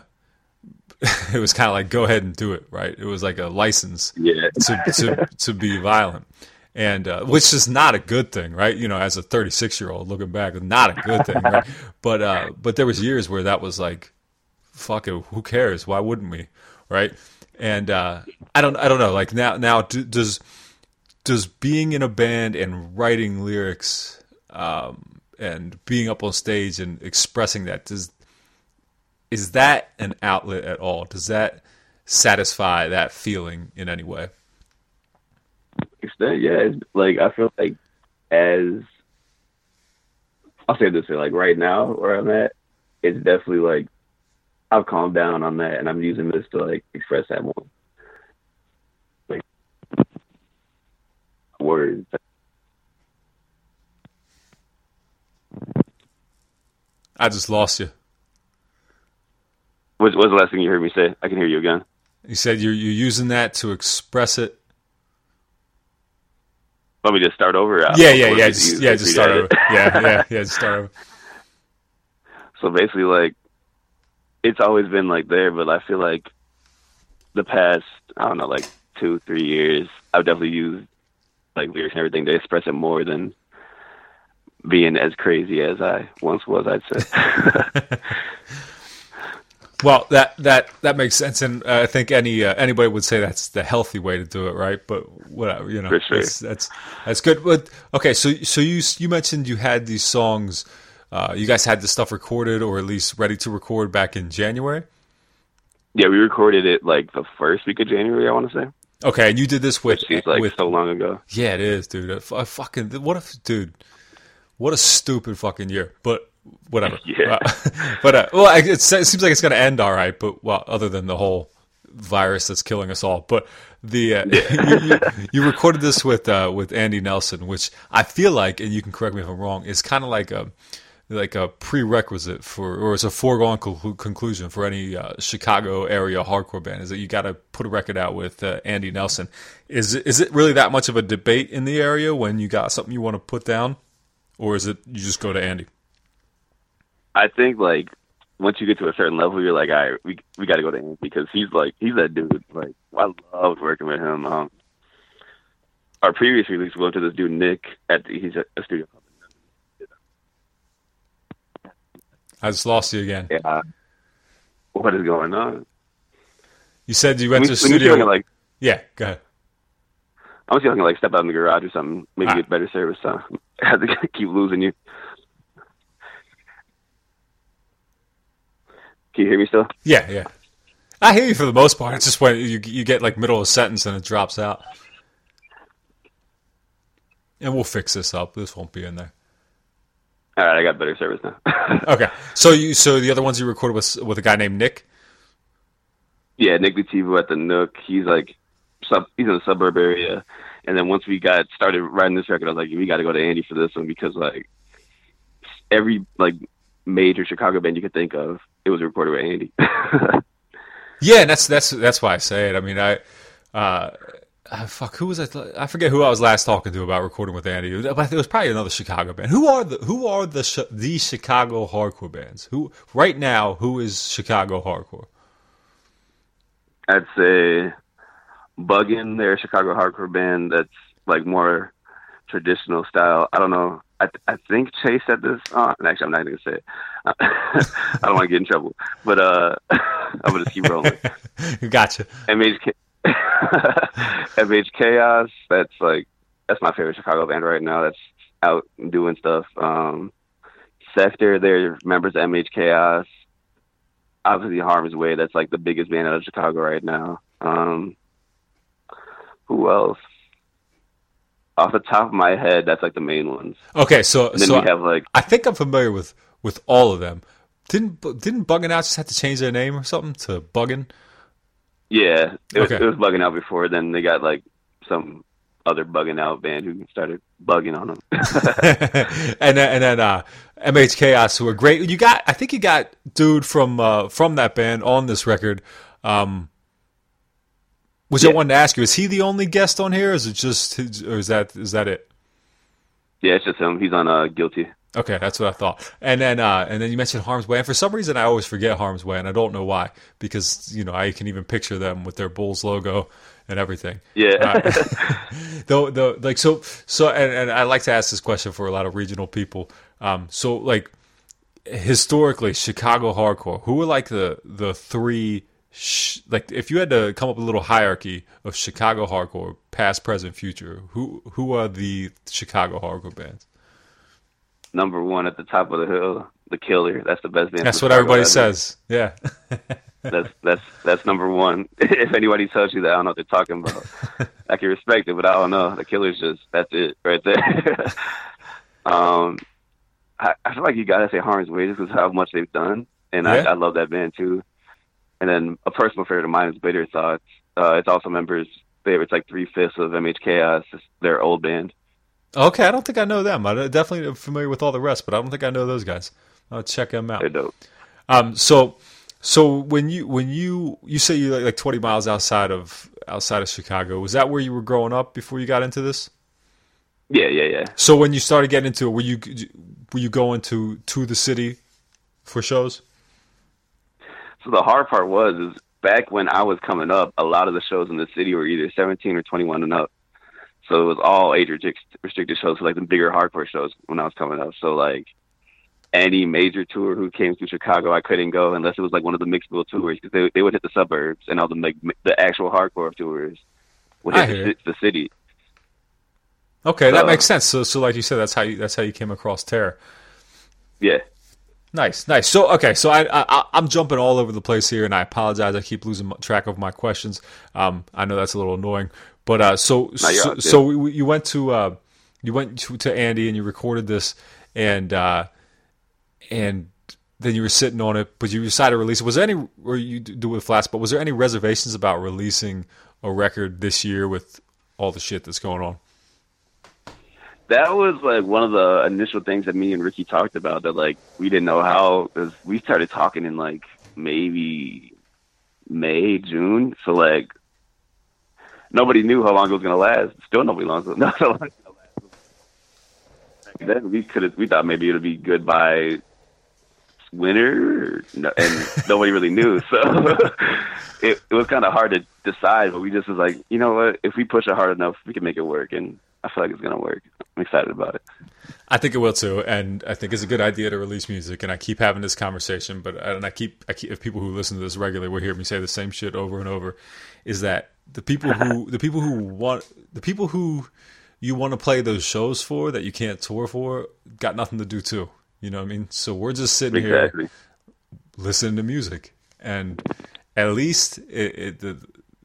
was kind of like, go ahead and do it, right? It was like a license to be violent, and which is not a good thing, right? You know, as a 36-year-old looking back, not a good thing, right? But there was years where that was like, fuck it, who cares? Why wouldn't we, right? And I don't know. Like now, does being in a band and writing lyrics and being up on stage and expressing that, is that an outlet at all? Does that satisfy that feeling in any way? Extent, yeah. It's like, I feel like, as I'll say this way, like right now where I'm at, it's definitely like I've calmed down on that, and I'm using this to like express that more. Like words. I just lost you. What's the last thing you heard me say? I can hear you again. You said you're using that to express it. Want me to start over? Just start over. Just start over. So basically, like, it's always been like there, but I feel like the past, I don't know, like 2-3 years, I've definitely used like lyrics and everything to express it more than being as crazy as I once was, I'd say. Well, that makes sense, and I think anybody would say that's the healthy way to do it, right? But whatever, you know, for sure. That's good. But okay, so you mentioned you had these songs, you guys had this stuff recorded, or at least ready to record, back in January. Yeah, we recorded it like the first week of January, I want to say. Okay, and you did this with, which seems like so long ago. Yeah, it is, dude. What a stupid fucking year, but. Whatever. Yeah. It seems like it's going to end all right, but well, other than the whole virus that's killing us all. But You recorded this with Andy Nelson, which I feel like, and you can correct me if I'm wrong, is kind of like a prerequisite for, or it's a foregone conclusion for any Chicago area hardcore band, is that you got to put a record out with Andy Nelson. Is it really that much of a debate in the area when you got something you want to put down, or is it you just go to Andy? I think like once you get to a certain level, you're like, all right, we got to go to Andy because he's that dude. Like I loved working with him. Our previous release, we went to this dude Nick he's at a studio. I just lost you again. Yeah. What is going on? You said you went to the studio. Yeah, go ahead. I was going to step out in the garage or something, maybe get better service. So I had to keep losing you. Can you hear me still? Yeah. I hear you for the most part. It's just when you get like middle of a sentence and it drops out. And we'll fix this up. This won't be in there. All right, I got better service now. Okay, so the other ones you recorded with a guy named Nick. Yeah, Nick Lativo at the Nook. He's he's in the suburb area, and then once we got started writing this record, I was like, we got to go to Andy for this one because like every like major Chicago band you could think of, it was recorded with Andy. Yeah, and that's why I say it. I mean, who was I forget who I was last talking to about recording with Andy. But it was probably another Chicago band. Who are the Chicago hardcore bands? Who right now? Who is Chicago hardcore? I'd say Buggin'. They're a Chicago hardcore band that's like more traditional style. I don't know. I think Chase said this. Actually, I'm not going to say it. I don't want to get in trouble. But I'm going to just keep rolling. Gotcha. MH Chaos, that's my favorite Chicago band right now. That's out and doing stuff. Sector, they're members of MH Chaos. Obviously Harm's Way, that's like the biggest band out of Chicago right now. Who else? Off the top of my head, that's like the main ones. Okay, so we have like, I think I'm familiar with all of them. Didn't Buggin' Out just have to change their name or something to Buggin'? Yeah, it was Bugging Out before. Then they got like some other Bugging Out band who started bugging on them. and then MH Chaos, who are great. I think you got dude from that band on this record. Which I wanted to ask you, is he the only guest on here? Or is it just, or is that it? Yeah, it's just him. He's on Guilty. Okay, that's what I thought. And then you mentioned Harm's Way, and for some reason I always forget Harm's Way, and I don't know why, because I can even picture them with their Bulls logo and everything. Yeah. And I like to ask this question for a lot of regional people. So like historically, Chicago hardcore, who were like the three? Like if you had to come up with a little hierarchy of Chicago hardcore, past, present, future, who are the Chicago hardcore bands? Number one at the top of the hill, The Killer. That's the best band. That's what everybody says. Yeah. that's number one. If anybody tells you that, I don't know what they're talking about. I can respect it, but I don't know. The Killer's that's it right there. I feel like you gotta say Harm's Way just because how much they've done, and yeah. I love that band too. And then a personal favorite of mine is Bitter Thoughts. It's also members. It's like 3/5 of MH Chaos. It's their old band. Okay, I don't think I know them. I definitely am familiar with all the rest, but I don't think I know those guys. I'll check them out. They're dope. So when you say you're like 20 miles outside of Chicago, was that where you were growing up before you got into this? Yeah. So when you started getting into it, were you going to the city for shows? So the hard part is back when I was coming up, a lot of the shows in the city were either 17 or 21 and up. So it was all age restricted shows, so like the bigger hardcore shows when I was coming up. So like any major tour who came through Chicago, I couldn't go unless it was like one of the mixed bill tours because they would hit the suburbs, and all the actual hardcore tours would hit the city. Okay, that makes sense. So like you said, that's how you came across Terror. Yeah. Nice. So I'm jumping all over the place here, and I apologize. I keep losing track of my questions. I know that's a little annoying, but you went to Andy and you recorded this, and then you were sitting on it, but you decided to release it. Was there any, or you do it with Flats, but was there any reservations about releasing a record this year with all the shit that's going on? That was like one of the initial things that me and Ricky talked about, that like we didn't know how, because we started talking in like maybe May, June. So like nobody knew how long it was going to last. Still nobody knows how long it's going to last. Then we thought maybe it would be good by winter, and nobody really knew. So it was kind of hard to decide, but we just was like, you know what? If we push it hard enough, we can make it work. And I feel like it's going to work. I'm excited about it. I think it will too, and I think it's a good idea to release music. And I keep having this conversation, I keep if people who listen to this regularly will hear me say the same shit over and over, is that the people who you want to play those shows for that you can't tour for got nothing to do too. You know what I mean? So we're just sitting here listening to music, and at least the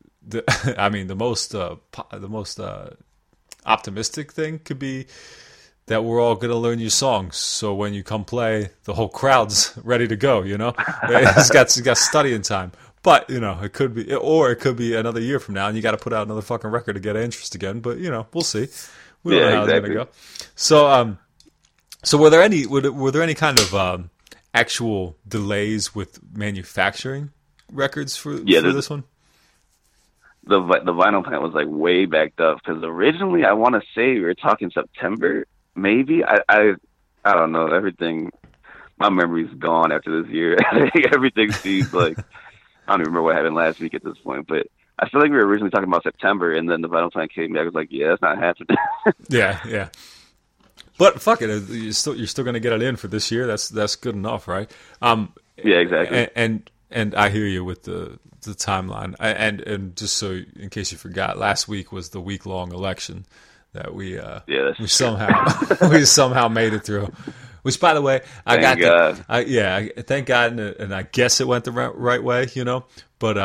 most optimistic thing could be that we're all going to learn your songs. So when you come play, the whole crowd's ready to go, you know? It's got studying time. But, you know, it could be another year from now and you got to put out another fucking record to get interest again. But, you know, we'll see. We don't know how it's going to go. So were there any kind of actual delays with manufacturing records for this one? The vinyl plant was like way backed up, because originally I want to say we were talking September, maybe. I don't know. Everything, my memory's gone after this year. Everything seems like, I don't even remember what happened last week at this point, but I feel like we were originally talking about September, and then the vinyl plant came back. I was like, yeah, that's not happening. Yeah. But fuck it, you're still going to get it in for this year. That's good enough, right? Yeah, exactly. And I hear you with the timeline. And just so in case you forgot, last week was the week-long election that we somehow made it through. Which, by the way, thank God, and I guess it went the right way, you know. But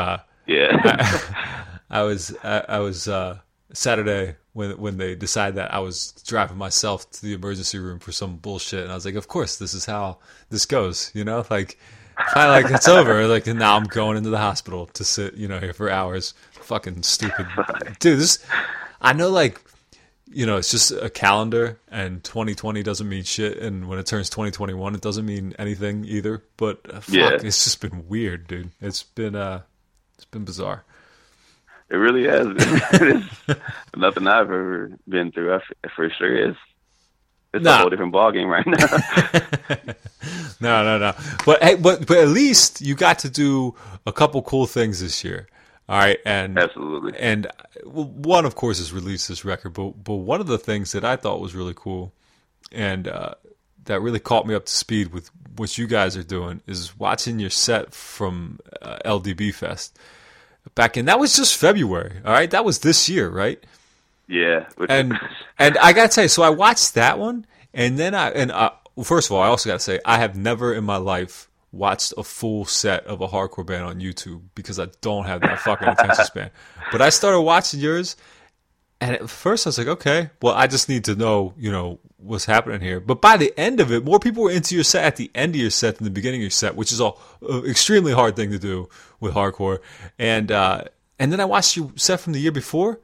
I was Saturday when they decided that I was driving myself to the emergency room for some bullshit, and I was like, of course, this is how this goes, you know, like. Finally, like, it's over. Like, now I'm going into the hospital to sit, you know, here for hours. Fucking stupid, dude. I know, like, you know, it's just a calendar, and 2020 doesn't mean shit, and when it turns 2021, it doesn't mean anything either. But it's just been weird, dude. It's been bizarre. It really has. It's nothing I've ever been through. For sure is. It's a whole different ballgame right now. No. But hey, but at least you got to do a couple cool things this year. All right, and absolutely. And one, of course, is release this record. But one of the things that I thought was really cool, and that really caught me up to speed with what you guys are doing, is watching your set from LDB Fest back in. That was just February. All right, that was this year, right? Yeah, and I gotta tell you, so I watched that one, and then first of all, I also gotta say I have never in my life watched a full set of a hardcore band on YouTube because I don't have that fucking attention span. But I started watching yours, and at first I was like, okay, well, I just need to know, you know, what's happening here. But by the end of it, more people were into your set at the end of your set than the beginning of your set, which is an extremely hard thing to do with hardcore. And then I watched your set from the year before.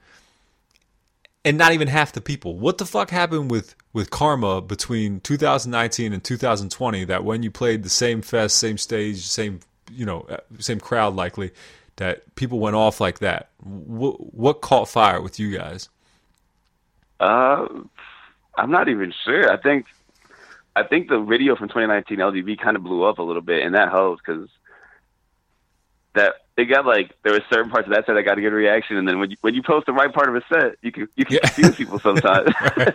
And not even half the people. What the fuck happened with Karma between 2019 and 2020 that when you played the same fest, same stage, same crowd likely, that people went off like that? What caught fire with you guys? I'm not even sure. I think the video from 2019 LDB kind of blew up a little bit, and that helped because that it got like there were certain parts of that set that got a good reaction, and then when you post the right part of a set, you can confuse people sometimes.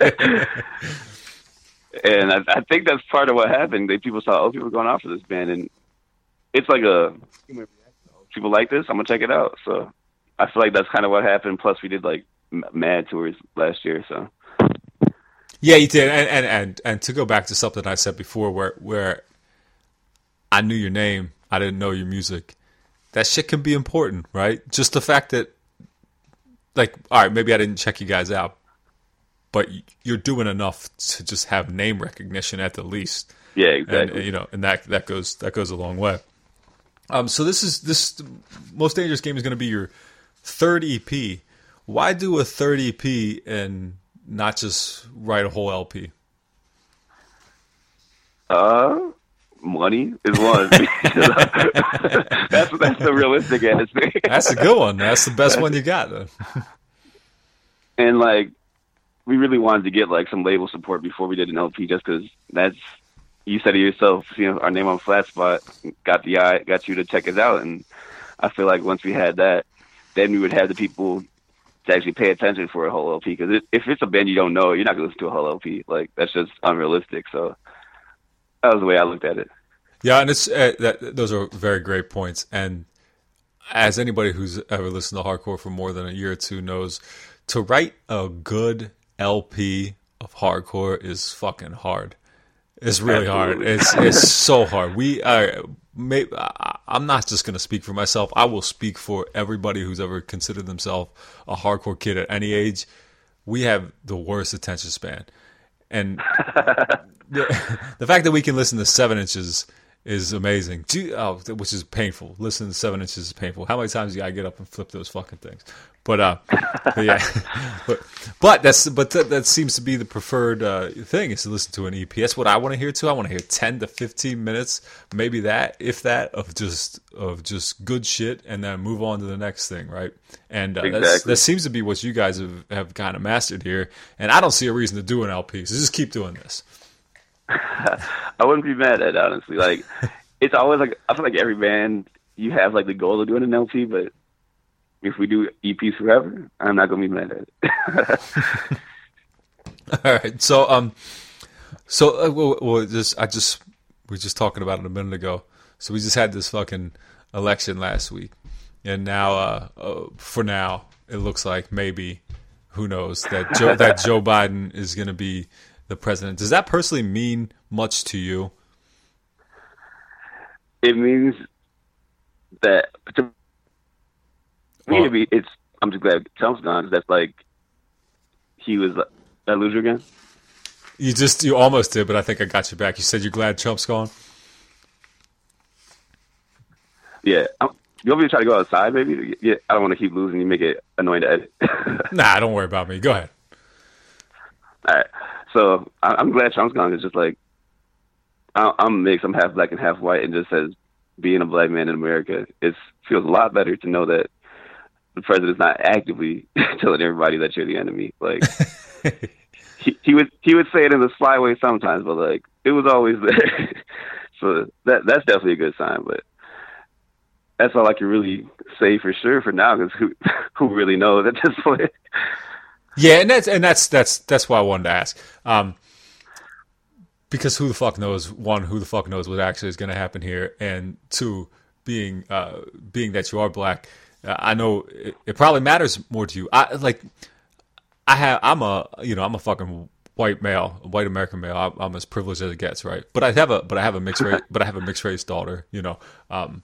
And I think that's part of what happened. People saw people going out for this band, and it's like people like this. I'm gonna check it out. So I feel like that's kind of what happened. Plus, we did like mad tours last year, so. Yeah, you did, and to go back to something I said before, where I knew your name, I didn't know your music. That shit can be important, right? Just the fact that, like, all right, maybe I didn't check you guys out, but you're doing enough to just have name recognition at the least. Yeah, exactly. And that goes a long way. So this Most Dangerous Game is going to be your third EP. Why do a third EP and not just write a whole LP? Money is one. that's the realistic answer. That's a good one. That's the best one you got, though. And like, we really wanted to get like some label support before we did an LP, just because you said it yourself. Our name on Flat Spot got you to check us out, and I feel like once we had that, then we would have the people to actually pay attention for a whole LP. Because if it's a band you don't know, you're not gonna listen to a whole LP. Like, that's just unrealistic. So that was the way I looked at it. Yeah, and it's those are very great points. And as anybody who's ever listened to hardcore for more than a year or two knows, to write a good LP of hardcore is fucking hard. It's really hard. It's so hard. I'm not just going to speak for myself. I will speak for everybody who's ever considered themselves a hardcore kid at any age. We have the worst attention span. And the fact that we can listen to 7 inches is amazing. Which is painful. Listening to 7 inches is painful. How many times do you gotta get up and flip those fucking things? But yeah, but that seems to be the preferred thing, is to listen to an EP. That's what I want to hear too. I want to hear 10 to 15 minutes, maybe that, if that, of just good shit, and then move on to the next thing, right? And that seems to be what you guys have kind of mastered here. And I don't see a reason to do an LP, so just keep doing this. I wouldn't be mad at it, honestly. Like, it's always like, I feel like every band, you have like the goal of doing an LP, but if we do EPs forever, I'm not gonna be mad at it. All right, so we're just talking about it a minute ago. So we just had this fucking election last week, and now, for now, it looks like maybe, who knows, that Joe Biden is going to be the president. Does that personally mean much to you? It means that I'm just glad Trump's gone. That's like, he was a loser again. You almost did, but I think I got you back. You said you're glad Trump's gone. Yeah. You want me to try to go outside, maybe? Yeah, I don't want to keep losing. You make it annoying to edit. Nah, don't worry about me. Go ahead. All right. So I'm glad Trump's gone. It's just like, I'm mixed. I'm half black and half white, and just as being a black man in America, it feels a lot better to know that the president's not actively telling everybody that you're the enemy. Like, he would say it in a sly way sometimes, but like, it was always there. So that's definitely a good sign. But that's all I can really say for sure for now, because who really knows at this point? Yeah, and that's why I wanted to ask. Because who the fuck knows? One, who the fuck knows what actually is going to happen here, and two, being that you are black, I know it probably matters more to you. I'm a fucking white male, a white American male. I'm as privileged as it gets, right? But I have a mixed race daughter. I'm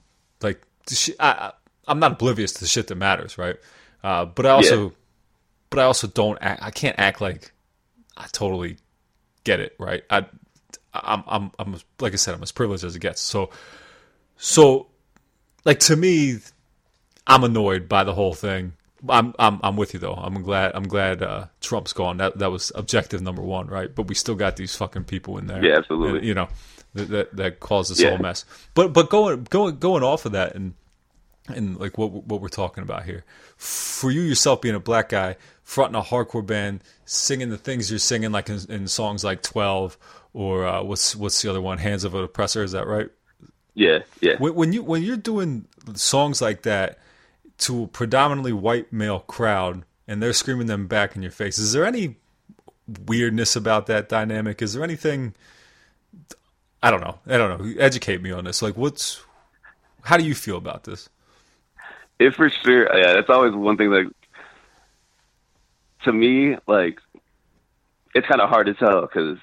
not oblivious to the shit that matters, right? But I also don't act. I can't act like I totally get it, right? I'm like I said, I'm as privileged as it gets. So like, to me, I'm annoyed by the whole thing. I'm with you though. I'm glad Trump's gone. That was objective number one, right? But we still got these fucking people in there. Yeah, absolutely. That caused this whole mess. But going off of that and like what we're talking about here, for you yourself being a black guy, fronting a hardcore band, singing the things you're singing, like in songs like 12 or what's the other one, Hands of an Oppressor, is that right? Yeah. When you're doing songs like that to a predominantly white male crowd and they're screaming them back in your face, is there any weirdness about that dynamic? Is there anything? I don't know. Educate me on this. Like, how do you feel about this? It for sure. Yeah, that's always one thing. Like, to me, like, it's kind of hard to tell, because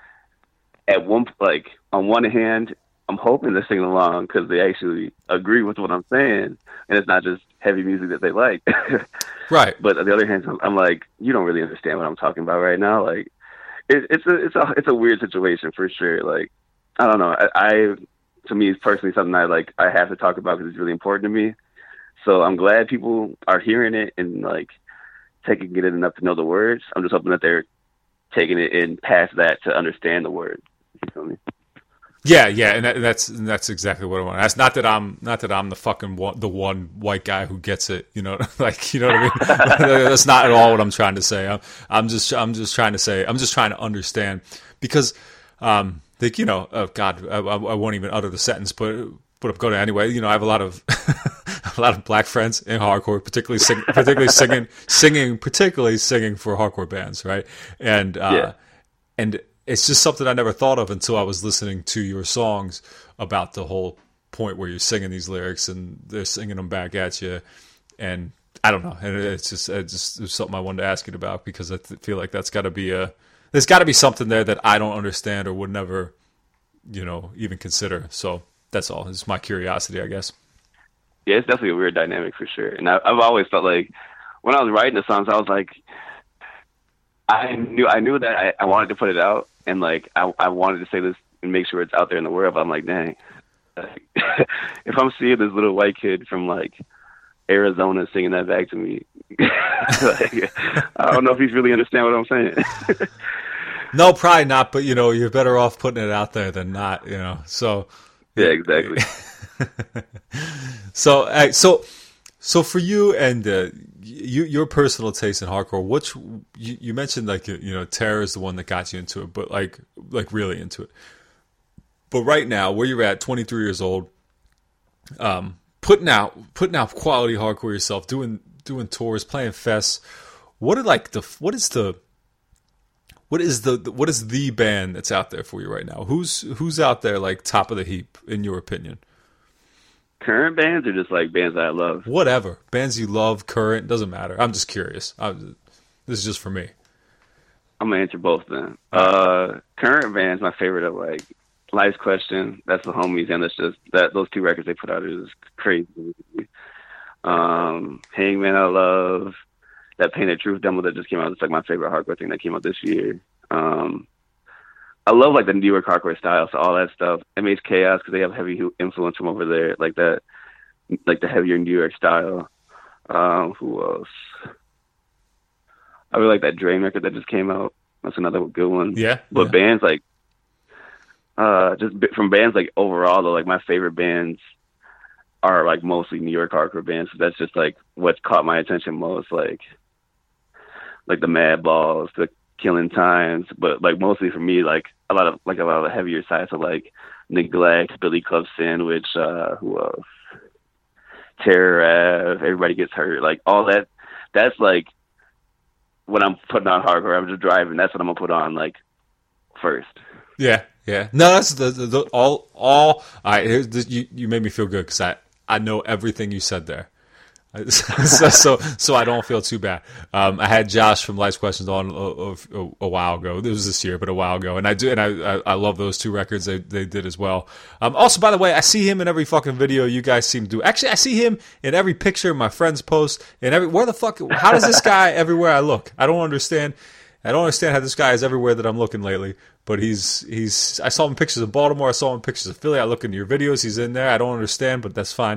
on one hand, I'm hoping they're singing along because they actually agree with what I'm saying, and it's not just heavy music that they like. Right. But on the other hand, I'm like, you don't really understand what I'm talking about right now. Like, it's a weird situation for sure. Like, I don't know. To me, it's personally something I have to talk about because it's really important to me. So I'm glad people are hearing it and like taking it enough to know the words. I'm just hoping that they're taking it in past that to understand the word. You feel me? Yeah, and that's exactly what I want. That's not that I'm the fucking the one white guy who gets it. You know, like, you know what I mean. That's not at all what I'm trying to say. I'm just trying to understand because you know, oh God, I won't even utter the sentence, but I'm going to anyway. You know, I have a lot of black friends in hardcore, particularly singing for hardcore bands, right? And and it's just something I never thought of until I was listening to your songs about the whole point where you're singing these lyrics and they're singing them back at you. And I don't know. And it's just something I wanted to ask you about because I feel like there's got to be something there that I don't understand or would never, you know, even consider. So that's all. It's my curiosity, I guess. Yeah, it's definitely a weird dynamic for sure. And I've always felt like when I was writing the songs, I was like, I knew that I wanted to put it out, and like I wanted to say this and make sure it's out there in the world. But I'm like, dang, if I'm seeing this little white kid from like Arizona singing that back to me, like, I don't know if he's really understand what I'm saying. No, probably not. But you know, you're better off putting it out there than not. You know, so yeah, exactly. So for you and your personal taste in hardcore, which you mentioned, like, you know, Terror is the one that got you into it, but like really into it. But right now, where you're at, 23 years old, putting out quality hardcore yourself, doing tours, playing fests. What is the band that's out there for you right now? Who's out there like top of the heap in your opinion? Current bands or just like bands that I love? Whatever. Bands you love, current, doesn't matter. I'm just curious. This is just for me. I'm going to answer both then. Current bands, my favorite are like Life's Question. That's the homies, and that's just those two records they put out is crazy. Hangman I love. That Painted Truth demo that just came out. It's like my favorite hardcore thing that came out this year. I love like the New York hardcore style, so all that stuff. MH Chaos because they have heavy influence from over there, like that, like the heavier New York style. Who else? I really like that Drain record that just came out. That's another good one. Yeah. But bands like, just from bands like overall though, like my favorite bands are like mostly New York hardcore bands. So that's just like what's caught my attention most, like the Madballs, the Killing Times, but like mostly for me, like a lot of the heavier sides, so like Neglect, Billy Club Sandwich, who else? Terror Ave, Everybody Gets Hurt, like all that. That's like when I'm putting on hardcore, I'm just driving. That's what I'm gonna put on like first. Yeah. No, that's the all. Here's you made me feel good because I know everything you said there. so I don't feel too bad. I had Josh from Life's Questions on a while ago. It was this year, but a while ago, and I love those two records they did as well. Also, by the way, I see him in every fucking video you guys seem to do. Actually, I see him in every picture my friends post. And where the fuck? How does this guy everywhere I look? I don't understand how this guy is everywhere that I'm looking lately. But he's. I saw him in pictures of Baltimore. I saw him in pictures of Philly. I look into your videos. He's in there. I don't understand, but that's fine.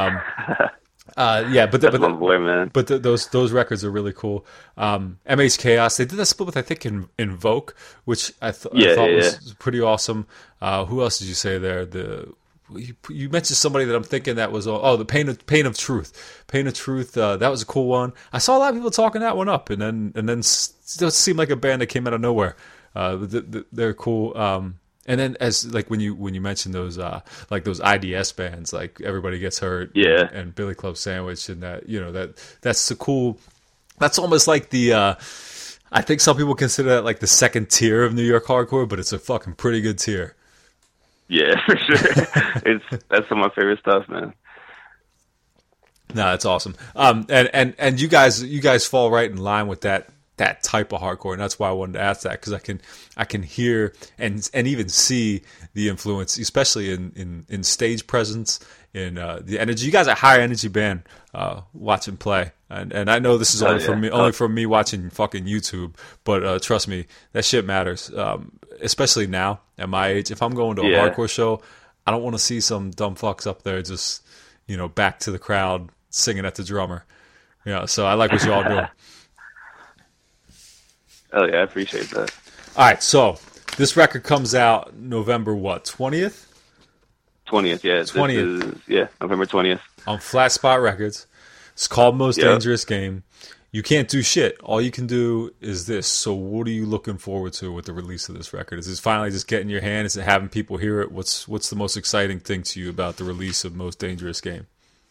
Yeah, but my boy, man. But those records are really cool. MH Chaos, they did that split with I think Invoke, which I thought was pretty awesome. Who else did you say there? You mentioned somebody that I'm thinking that was the Pain of Truth. Pain of Truth, that was a cool one. I saw a lot of people talking that one up, and then it seemed like a band that came out of nowhere. They're cool. And then as like when you mentioned those like those IDS bands, like Everybody Gets Hurt, and Billy Club Sandwich, and that, you know, that's so cool. That's almost like the I think some people consider that like the second tier of New York hardcore, but it's a fucking pretty good tier. Yeah, for sure. That's some of my favorite stuff, man. No, that's awesome. And you guys fall right in line with that that type of hardcore, and that's why I wanted to ask that, because I can hear and even see the influence, especially in stage presence, in the energy. You guys are a high energy band watching play, and I know this is only from me watching fucking YouTube, but trust me, that shit matters, especially now at my age. If I'm going to a hardcore show, I don't want to see some dumb fucks up there just back to the crowd singing at the drummer. Yeah, so I like what you all do. Oh yeah, I appreciate that. All right, so this record comes out November what, 20th? 20th, yeah. 20th. November 20th. On Flat Spot Records. It's called Most Dangerous Game. You can't do shit. All you can do is this. So what are you looking forward to with the release of this record? Is this finally just getting your hand? Is it having people hear it? What's the most exciting thing to you about the release of Most Dangerous Game?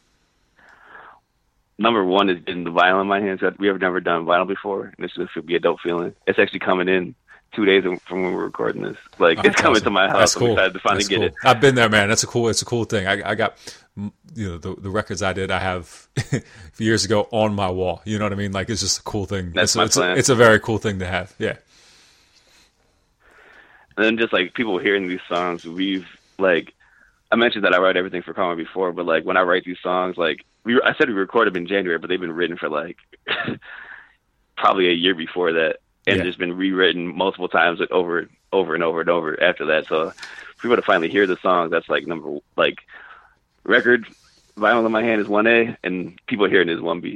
Number one is getting the vinyl in my hands. We have never done vinyl before, and this should be a dope feeling. It's actually coming in 2 days from when we're recording this. It's coming to my house. That's cool. I'm excited to finally get it. I've been there, man. It's a cool thing. I got the records I have years ago on my wall. You know what I mean? It's just a cool thing. That's my plan. It's a very cool thing to have. Yeah. And then just people hearing these songs, I mentioned that I write everything for Karma before, but when I write these songs, I said we recorded them in January, but they've been written for probably a year before that, and just been rewritten multiple times, over and over and over after that. So for people to finally hear the song, that's record vinyl in my hand is 1A, and people hearing it is 1B.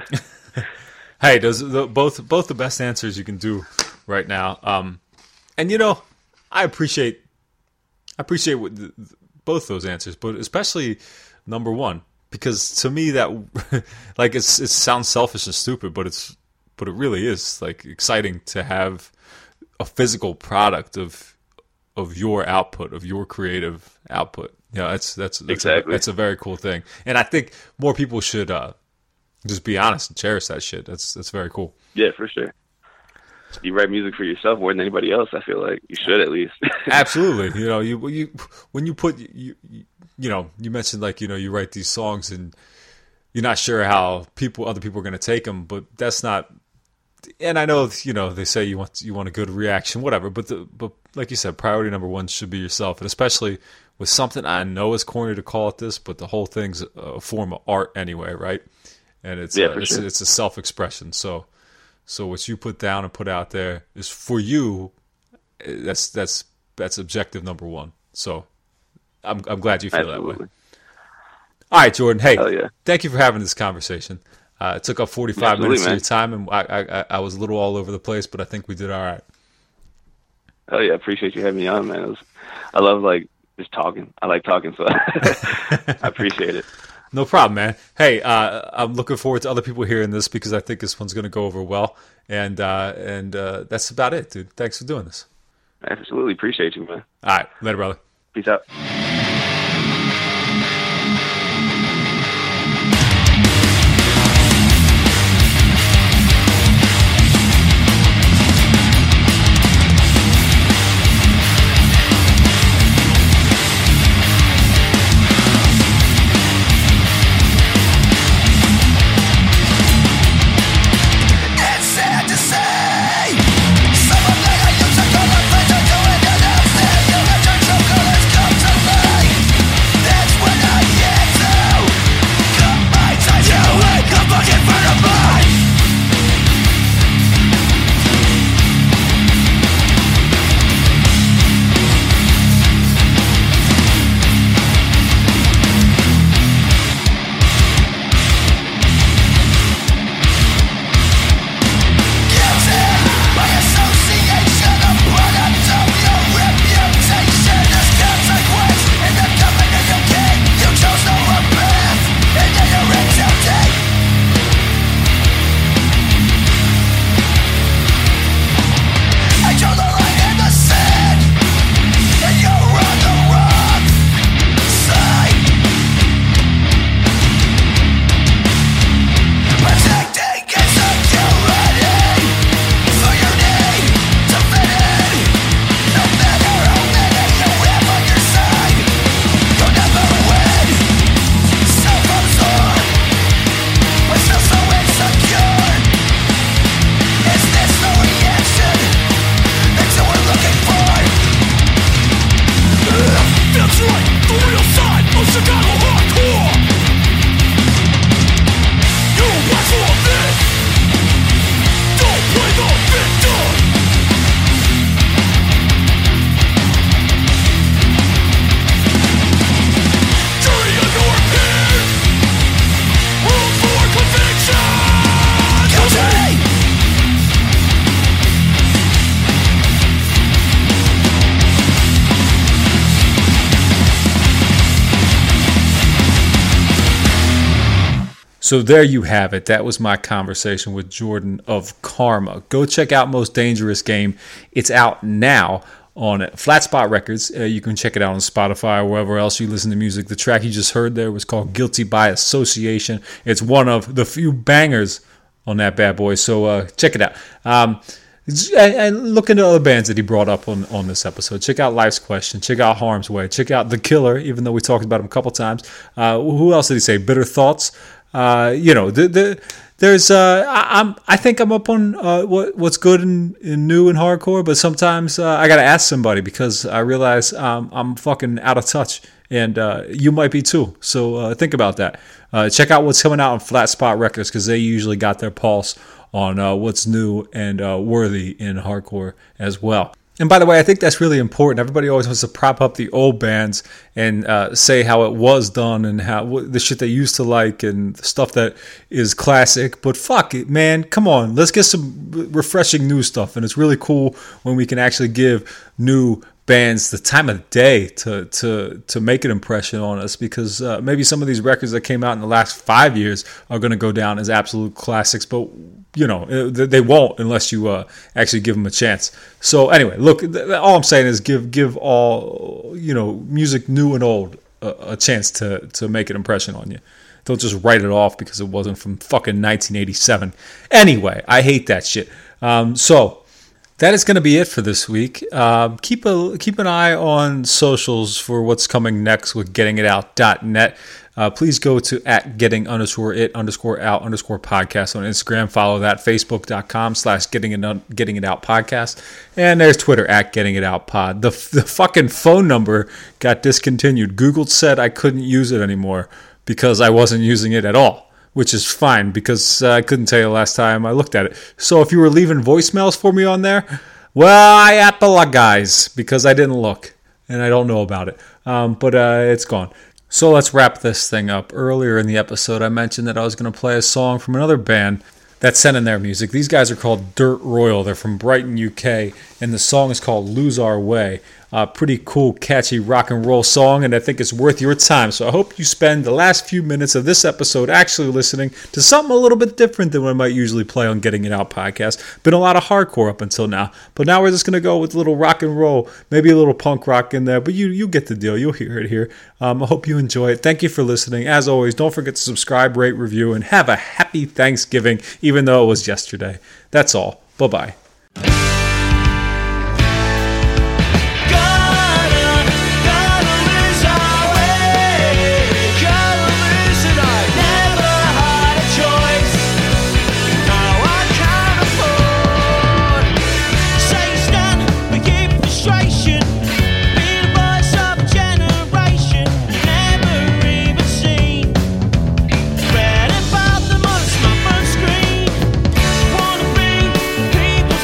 Hey, those both the best answers you can do right now. And I appreciate what both those answers, but especially number one, because to me that it sounds selfish and stupid, but it really is exciting to have a physical product of your output, of your creative output. That's exactly. That's a very cool thing, and I think more people should just be honest and cherish that shit. That's very cool. Yeah, for sure. You write music for yourself more than anybody else. I feel like you should, at least. Absolutely. When you put you mentioned you write these songs and you're not sure how other people are going to take them, but that's not. And I know they say you want a good reaction, whatever. But like you said, priority number one should be yourself, and especially with something I know is corny to call it this, but the whole thing's a form of art anyway, right? And it's sure. It's a self-expression. So what you put down and put out there is for you. That's objective number one. So I'm glad you feel Absolutely. that way. All right, Jordan. Hey, yeah. Thank you for having this conversation. It took up 45 minutes of your time, and I was a little all over the place, but I think we did all right. Oh yeah, appreciate you having me on, man. I love just talking. I like talking, so I appreciate it. No problem, man. Hey, I'm looking forward to other people hearing this because I think this one's going to go over well. And that's about it, dude. Thanks for doing this. Absolutely. Appreciate you, man. All right. Later, brother. Peace out. Someone like I used to call up friends, I do it, and I'm saying you let your true colors come to life. So there you have it. That was my conversation with Jordan of Karma. Go check out Most Dangerous Game. It's out now on Flat Spot Records. You can check it out on Spotify or wherever else you listen to music. The track you just heard there was called Guilty by Association. It's one of the few bangers on that bad boy. So check it out. And look into other bands that he brought up on this episode. Check out Life's Question. Check out Harm's Way. Check out The Killer, even though we talked about him a couple times. Who else did he say? Bitter Thoughts. There's I think I'm up on what's good in new and hardcore, but sometimes I gotta ask somebody because I realize I'm fucking out of touch, and you might be too. So think about that. Check out what's coming out on Flat Spot Records because they usually got their pulse on what's new and worthy in hardcore as well. And by the way, I think that's really important. Everybody always wants to prop up the old bands and say how it was done and how the shit they used to like and the stuff that is classic. But fuck it, man. Come on. Let's get some refreshing new stuff. And it's really cool when we can actually give new bands the time of day to make an impression on us, because maybe some of these records that came out in the last 5 years are going to go down as absolute classics, but they won't unless you actually give them a chance. So anyway, look, all I'm saying is give all music new and old a chance to make an impression on you. Don't just write it off because it wasn't from fucking 1987. Anyway, I hate that shit. So that is going to be it for this week. Keep an eye on socials for what's coming next with gettingitout.net. Please go to @getting_it_out_podcast on Instagram. Follow that. Facebook.com/gettingitout podcast. And there's Twitter @gettingitoutpod. The fucking phone number got discontinued. Google said I couldn't use it anymore because I wasn't using it at all, which is fine because I couldn't tell you the last time I looked at it. So if you were leaving voicemails for me on there, well, I apologize because I didn't look and I don't know about it. But it's gone. So let's wrap this thing up. Earlier in the episode, I mentioned that I was going to play a song from another band that sent in their music. These guys are called Dirt Royal. They're from Brighton, UK, and the song is called Lose Our Way. Pretty cool, catchy rock and roll song, and I think it's worth your time. So I hope you spend the last few minutes of this episode actually listening to something a little bit different than what I might usually play on Getting It Out podcast. Been a lot of hardcore up until now, but now we're just going to go with a little rock and roll, maybe a little punk rock in there, but you get the deal. You'll hear it here. I hope you enjoy it. Thank you for listening. As always, don't forget to subscribe, rate, review, and have a happy Thanksgiving, even though it was yesterday. That's all. Bye-bye. People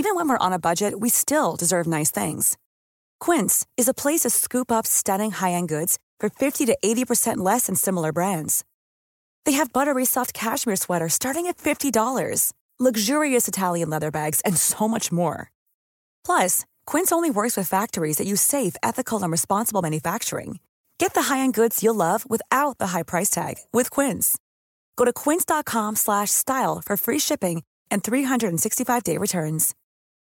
Even when we're on a budget, we still deserve nice things. Quince is a place to scoop up stunning high-end goods for 50 to 80% less than similar brands. They have buttery soft cashmere sweaters starting at $50, luxurious Italian leather bags, and so much more. Plus, Quince only works with factories that use safe, ethical, and responsible manufacturing. Get the high-end goods you'll love without the high price tag with Quince. Go to quince.com/style for free shipping and 365-day returns.